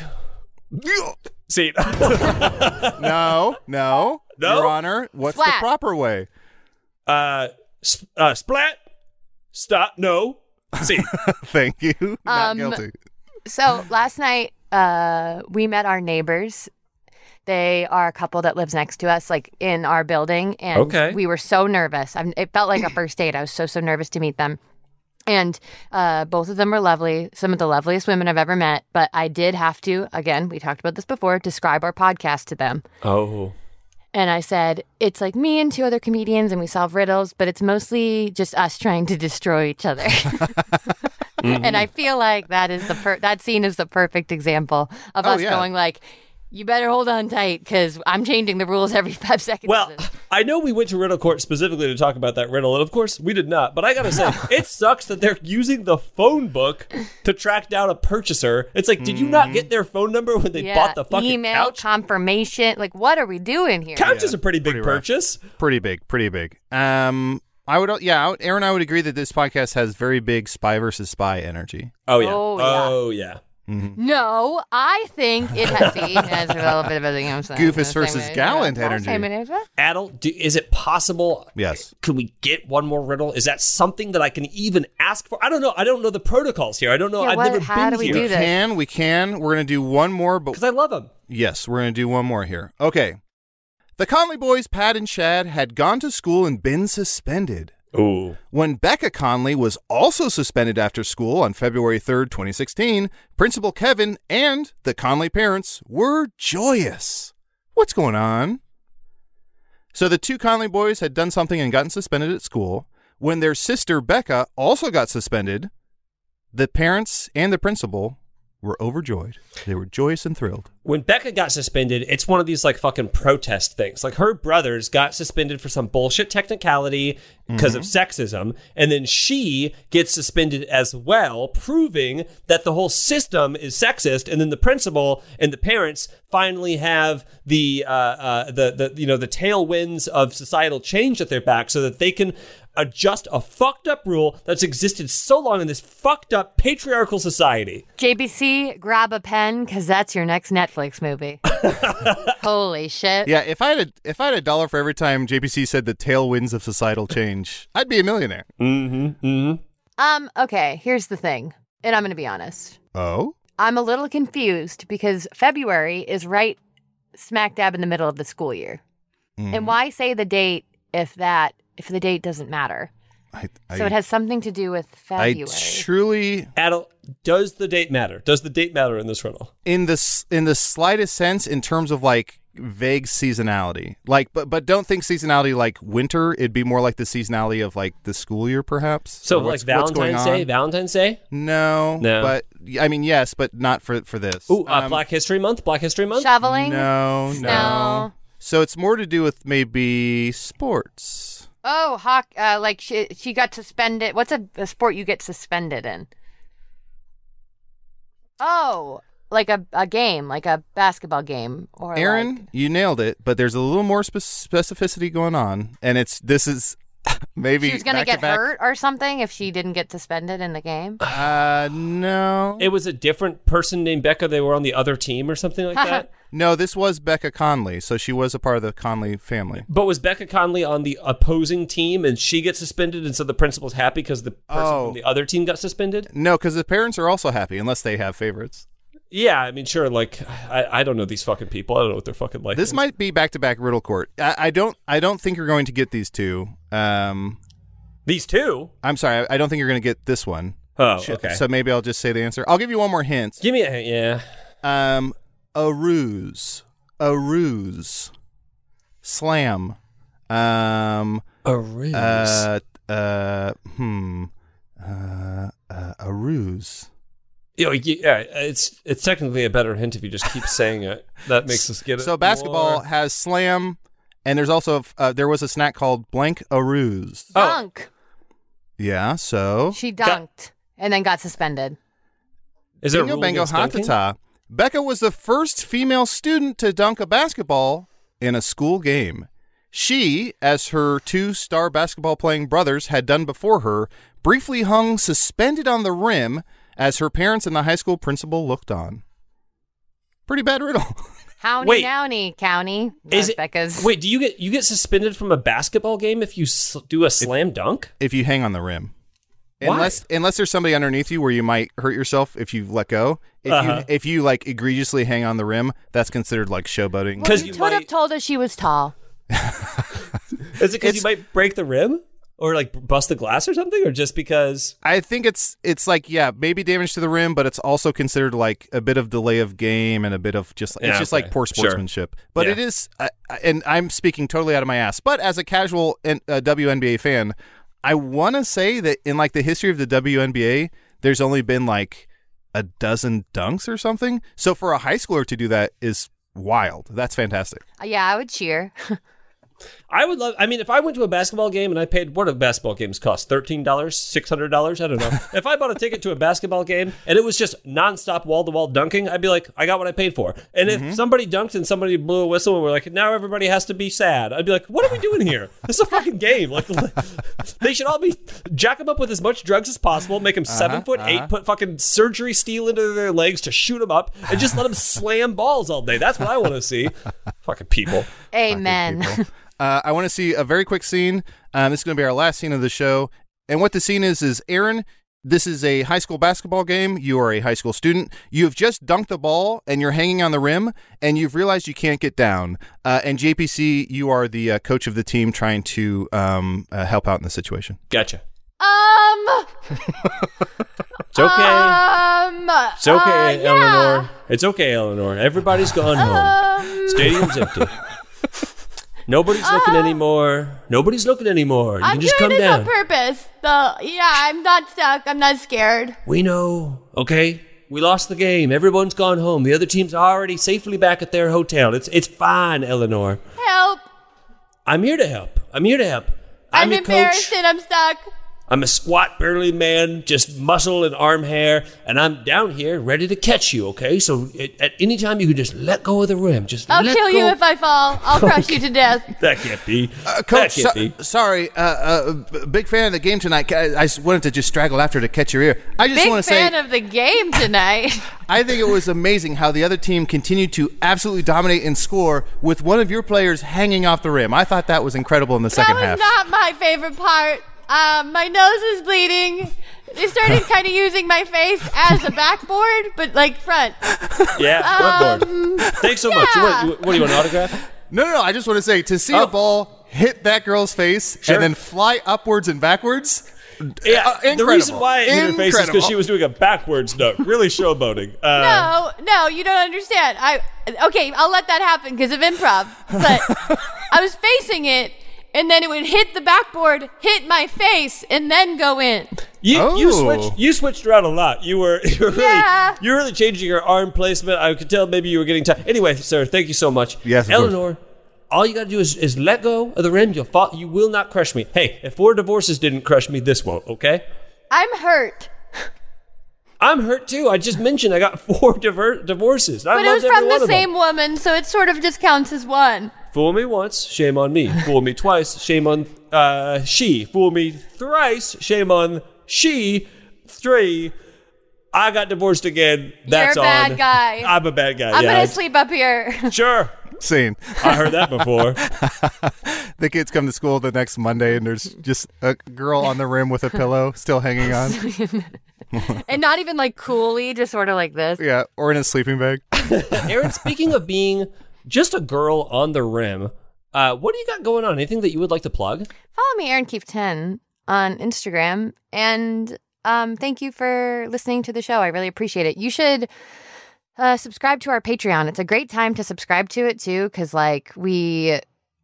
See, No, no, No? Your Honor. What's the Splat. proper way? uh, sp- uh, splat, stop, no. See, Thank you. Not Um, guilty. So last night, uh, we met our neighbors. They are a couple that lives next to us, like in our building, and Okay. we were so nervous. I, it felt like a first date. I was so so nervous to meet them, and uh, both of them were lovely, some of the loveliest women I've ever met. But I did have to, again, we talked about this before, describe our podcast to them. Oh. And I said, it's like me and two other comedians, and we solve riddles, but it's mostly just us trying to destroy each other. And I feel like that is the per- that scene is the perfect example of Oh, us yeah. going like, you better hold on tight because I'm changing the rules every five seconds. well, I know we went to Riddle Court specifically to talk about that riddle, and of course we did not. But I gotta say, it sucks that they're using the phone book to track down a purchaser. It's like, did you not get their phone number when they yeah, bought the fucking email couch? confirmation. Like, what are we doing here? Couch is a pretty big pretty rough. purchase. Pretty big, pretty big. Um, I would, yeah, I would- Aaron, I would agree that this podcast has very big spy versus spy energy. Oh yeah. Oh, yeah. Oh yeah. No, I think it has. See, it has a little bit of everything I'm saying. Goofus Same versus way. Gallant Yeah, energy. same energy. Adel, do, is it possible? Yes. Could we get one more riddle? Is that something that I can even ask for? I don't know. I don't know the protocols here. I don't know. Yeah, I've what- never how been do we here. do this? Can we can we're gonna do one more, but Because I love them. yes, we're gonna do one more here. Okay. The Conley boys, Pat and Shad, had gone to school and been suspended. Ooh. When Becca Conley was also suspended after school on February third, twenty sixteen, Principal Kevin and the Conley parents were joyous. What's going on? So the two Conley boys had done something and gotten suspended at school. When their sister Becca also got suspended, the parents and the principal were overjoyed. They were joyous and thrilled. When Becca got suspended, it's one of these like fucking protest things. Like her brothers got suspended for some bullshit technicality because of sexism, and then she gets suspended as well, proving that the whole system is sexist. And then the principal and the parents finally have the uh, uh, the the you know the tailwinds of societal change at their back, so that they can adjust a fucked up rule that's existed so long in this fucked up patriarchal society. J B C, grab a pen because that's your next Netflix movie. Holy shit. Yeah, if I had a, if I had a dollar for every time J P C said the tailwinds of societal change, I'd be a millionaire. Mm-hmm. Mm-hmm. Um, okay, here's the thing. And I'm going to be honest. Oh? I'm a little confused because February is right smack dab in the middle of the school year. Mm. And why say the date if that if the date doesn't matter? I, I, So it has something to do with I February. truly, Adel, does the date matter? Does the date matter in this riddle? in the s- in the slightest sense, in terms of like vague seasonality, like, but but don't think seasonality like winter. It'd be more like the seasonality of like the school year, perhaps. So Or like what's- what's going Valentine's Day, on. Valentine's Day. No, No. but I mean yes, but not for for this. Ooh, uh, Um, Black History Month. Black History Month. Shoveling? No, Snow. no. So it's more to do with maybe sports. Oh, hock, uh, like she, she got suspended. What's a, a sport you get suspended in? Oh, like a, a game, like a basketball game. Or Aaron, like- you nailed it, but there's a little more spe- specificity going on, and it's this is Maybe She was going to get back-to-back- hurt or something if she didn't get suspended in the game. Uh, no. It was a different person named Becca. They were on the other team or something like that. No, this was Becca Conley, so she was a part of the Conley family. But was Becca Conley on the opposing team and she gets suspended, and so the principal's happy because the person Oh. from the other team got suspended? No, because the parents are also happy, unless they have favorites. Yeah, I mean, sure. Like, I, I don't know these fucking people. I don't know what they're fucking like. This might be back-to-back Riddle Court. I, I don't. I don't think you're going to get these two. Um, These two? I'm sorry. I, I don't think you're going to get this one. Oh, Sh- okay. So maybe I'll just say the answer. I'll give you one more hint. Give me a yeah. Um, a ruse. A ruse. Slam. Um. A ruse. Uh. Uh. Hmm. Uh. uh a ruse. You know, yeah, it's it's technically a better hint if you just keep saying it. That makes us get it. So basketball more. has slam, and there's also uh, there was a snack called blank a ruse. Oh. Dunk. Yeah. So She dunked and then got suspended. Is there a Bingo rule Bango against dunking? Hatata. Becca was the first female student to dunk a basketball in a school game. She, as her two star basketball playing brothers had done before her, briefly hung suspended on the rim as her parents and the high school principal looked on. Pretty bad riddle. Howdy Wait. downy, county. Is That's it? Becca's. Wait, do you get you get suspended from a basketball game if you s- do a slam dunk? If you hang on the rim. Why? Unless unless there's somebody underneath you where you might hurt yourself if you let go. If Uh-huh. you if you like egregiously hang on the rim, that's considered like showboating. Well, 'Cause you you would have might- told us she was tall. Is it because It's- you might break the rim or like bust the glass or something, or just because? I think it's it's like yeah, maybe damage to the rim, but it's also considered like a bit of delay of game and a bit of just it's Yeah, just okay. like poor Sure. sportsmanship. But Yeah. it is, I I- and I'm speaking totally out of my ass. But as a casual N- uh, W N B A fan, I want to say that in like the history of the W N B A, there's only been like a dozen dunks or something. So for a high schooler to do that is wild. That's fantastic. Uh, Yeah, I would cheer. I would love. I mean, if I went to a basketball game and I paid, what do basketball games cost? Thirteen dollars, six hundred dollars? I don't know. If I bought a ticket to a basketball game and it was just nonstop wall to wall dunking, I'd be like, I got what I paid for. And if somebody dunked and somebody blew a whistle and we're like, now everybody has to be sad, I'd be like, what are we doing here? This is a fucking game. Like, they should all be jack them up with as much drugs as possible, make them seven foot eight, put fucking surgery steel into their legs to shoot them up, and just let them slam balls all day. That's what I want to see. Fucking people. Amen. Uh, I want to see a very quick scene. Um, this is going to be our last scene of the show. And what the scene is, is Aaron, this is a high school basketball game. You are a high school student. You have just dunked the ball and you're hanging on the rim and you've realized you can't get down. Uh, and J P C, you are the uh, coach of the team trying to um, uh, help out in the situation. Gotcha. Um. It's okay. Um. It's okay, uh, yeah. Eleanor. It's okay, Eleanor. Everybody's gone home. Um, Stadium's empty. Nobody's looking anymore. Nobody's looking anymore. You I'm can just doing come this down. on purpose. The yeah, I'm not stuck. I'm not scared. We know. Okay? We lost the game. Everyone's gone home. The other team's already safely back at their hotel. It's it's fine, Eleanor. Help! I'm here to help. I'm here to help. I'm, I'm your embarrassed coach. and I'm stuck. I'm a squat, burly man, just muscle and arm hair, and I'm down here ready to catch you, okay? So it, at any time, you can just let go of the rim. Just I'll let kill go. you if I fall. I'll crush you to death. That can't be. Uh, that Coach, can't so- be. sorry, uh, uh, b- big fan of the game tonight. I, I just wanted to just straggle after to catch your ear. I just Big want to fan say, of the game tonight. I think it was amazing how the other team continued to absolutely dominate and score with one of your players hanging off the rim. I thought that was incredible in the That second was half. not my favorite part. Um, my nose is bleeding. They started kind of using my face as a backboard, but like front. Yeah, front board. Um, Thanks so much. You want, you- what do you want, an autograph? No, no, no. I just want to say to see Oh. a ball hit that girl's face Sure. and then fly upwards and backwards. Yeah, uh, the incredible. reason why it hit her face is Incredible. because she was doing a backwards dunk. Really showboating. Uh, no, no, you don't understand. I okay, I'll let that happen because of improv. But I was facing it, and then it would hit the backboard, hit my face, and then go in. You you Oh. switched you switched around a lot. You were you were really Yeah. you were really changing your arm placement. I could tell maybe you were getting tired. Anyway, sir, thank you so much. Yes, of course. Eleanor. All you gotta do is, is let go of the rim. You'll fall. You will not crush me. Hey, if four divorces didn't crush me, this won't. Okay. I'm hurt. I'm hurt too. I just mentioned I got four diver- divorces. I But it loved was every from one the of them. same woman, so it sort of just counts as one. Fool me once, shame on me. Fool me twice, shame on uh, she. Fool me thrice, shame on she. Three, I got divorced again. That's You're a bad on. guy. I'm a bad guy. I'm yeah. gonna sleep up here. Sure. Scene. I heard that before. The kids come to school the next Monday, and there's just a girl on the rim with a pillow still hanging on. And not even like coolly, just sort of like this. Yeah, or in a sleeping bag. Aaron, speaking of being just a girl on the rim, uh, what do you got going on? Anything that you would like to plug? Follow me, Aaron Keefe ten, on Instagram. And um, thank you for listening to the show. I really appreciate it. You should uh, subscribe to our Patreon. It's a great time to subscribe to it, too, because, like, we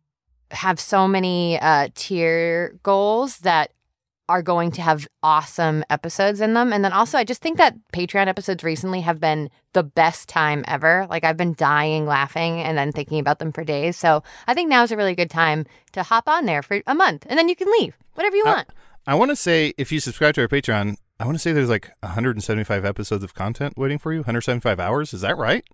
have so many uh, tier goals that are going to have awesome episodes in them. And then also, I just think that Patreon episodes recently have been the best time ever. Like, I've been dying laughing and then thinking about them for days. So I think now's a really good time to hop on there for a month, and then you can leave whatever you want. I, I want to say, if you subscribe to our Patreon, I want to say there's like one hundred seventy-five episodes of content waiting for you. one hundred seventy-five hours. Is that right?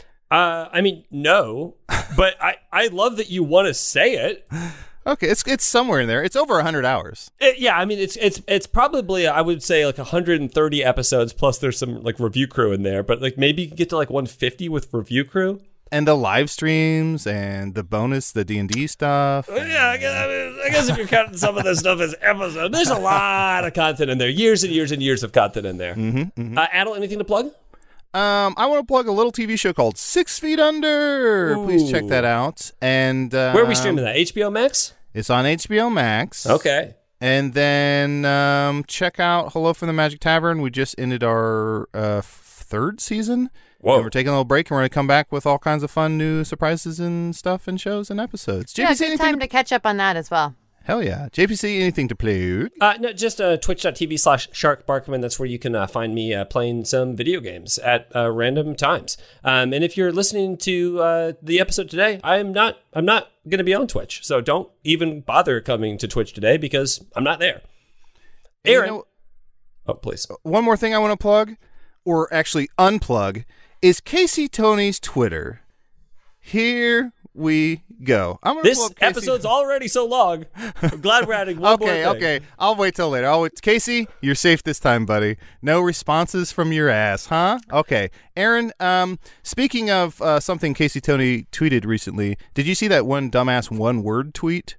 Uh, I mean, no, but I, I love that you want to say it. Okay, it's it's somewhere in there. It's over one hundred hours. It, yeah, I mean, it's it's it's probably, I would say, like one hundred thirty episodes, plus there's some, like, review crew in there, but, like, maybe you can get to, like, one hundred fifty with review crew. And the live streams and the bonus, the D and D stuff. Well, yeah, I guess, I, mean, I guess if you're counting some of this stuff as episodes, there's a lot of content in there. Years and years and years of content in there. Mm-hmm, mm-hmm. Uh, Adel, anything to plug? Um, I want to plug a little T V show called Six Feet Under. Ooh. Please check that out. And uh, Where are we streaming that? H B O Max? It's on H B O Max. Okay. And then um, check out Hello from the Magic Tavern. We just ended our uh, third season. Whoa. And we're taking a little break, and we're going to come back with all kinds of fun new surprises and stuff and shows and episodes. Yeah, J P C, good anything time to... to catch up on that as well. Hell yeah. J P C, anything to plug? Uh, no, just uh, twitch.tv slash Shark Barkman. That's where you can uh, find me uh, playing some video games at uh, random times. Um, and if you're listening to uh, the episode today, I'm not I'm not going to be on Twitch. So don't even bother coming to Twitch today because I'm not there. Aaron. You know, oh, please. one more thing I want to plug, or actually unplug, is Casey Tony's Twitter. Here we go. I'm gonna This pull up Casey. episode's already so long. I'm glad we're adding one more Okay, thing. okay. I'll wait till later. I'll wait. Casey, you're safe this time, buddy. No responses from your ass, huh? Okay. Aaron, um, speaking of uh, something Casey Tony tweeted recently, did you see that one dumbass one-word tweet?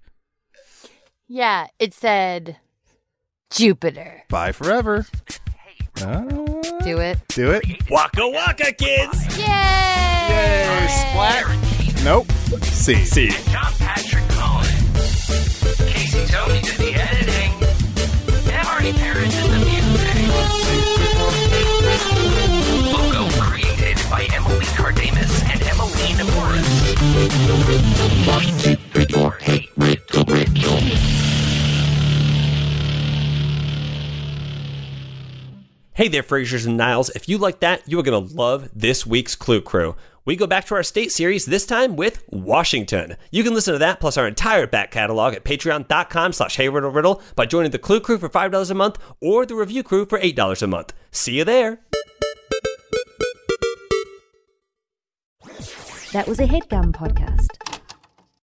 Yeah, it said Jupiter. Bye forever. Uh, Do it. do it. Waka waka, kids! Yay! Yay, splat. Nope. See. See. John Patrick Cohen. Casey Tony did the editing. And Marty Parrish did the music. Logo created by Emily Cardamus and Emily Morris. Hey there, Frasers and Niles. If you like that, you are going to love this week's Clue Crew. We go back to our state series, this time with Washington. You can listen to that plus our entire back catalog at patreon.com slash heyriddleriddle by joining the Clue Crew for five dollars a month or the Review Crew for eight dollars a month. See you there. That was a HeadGum podcast.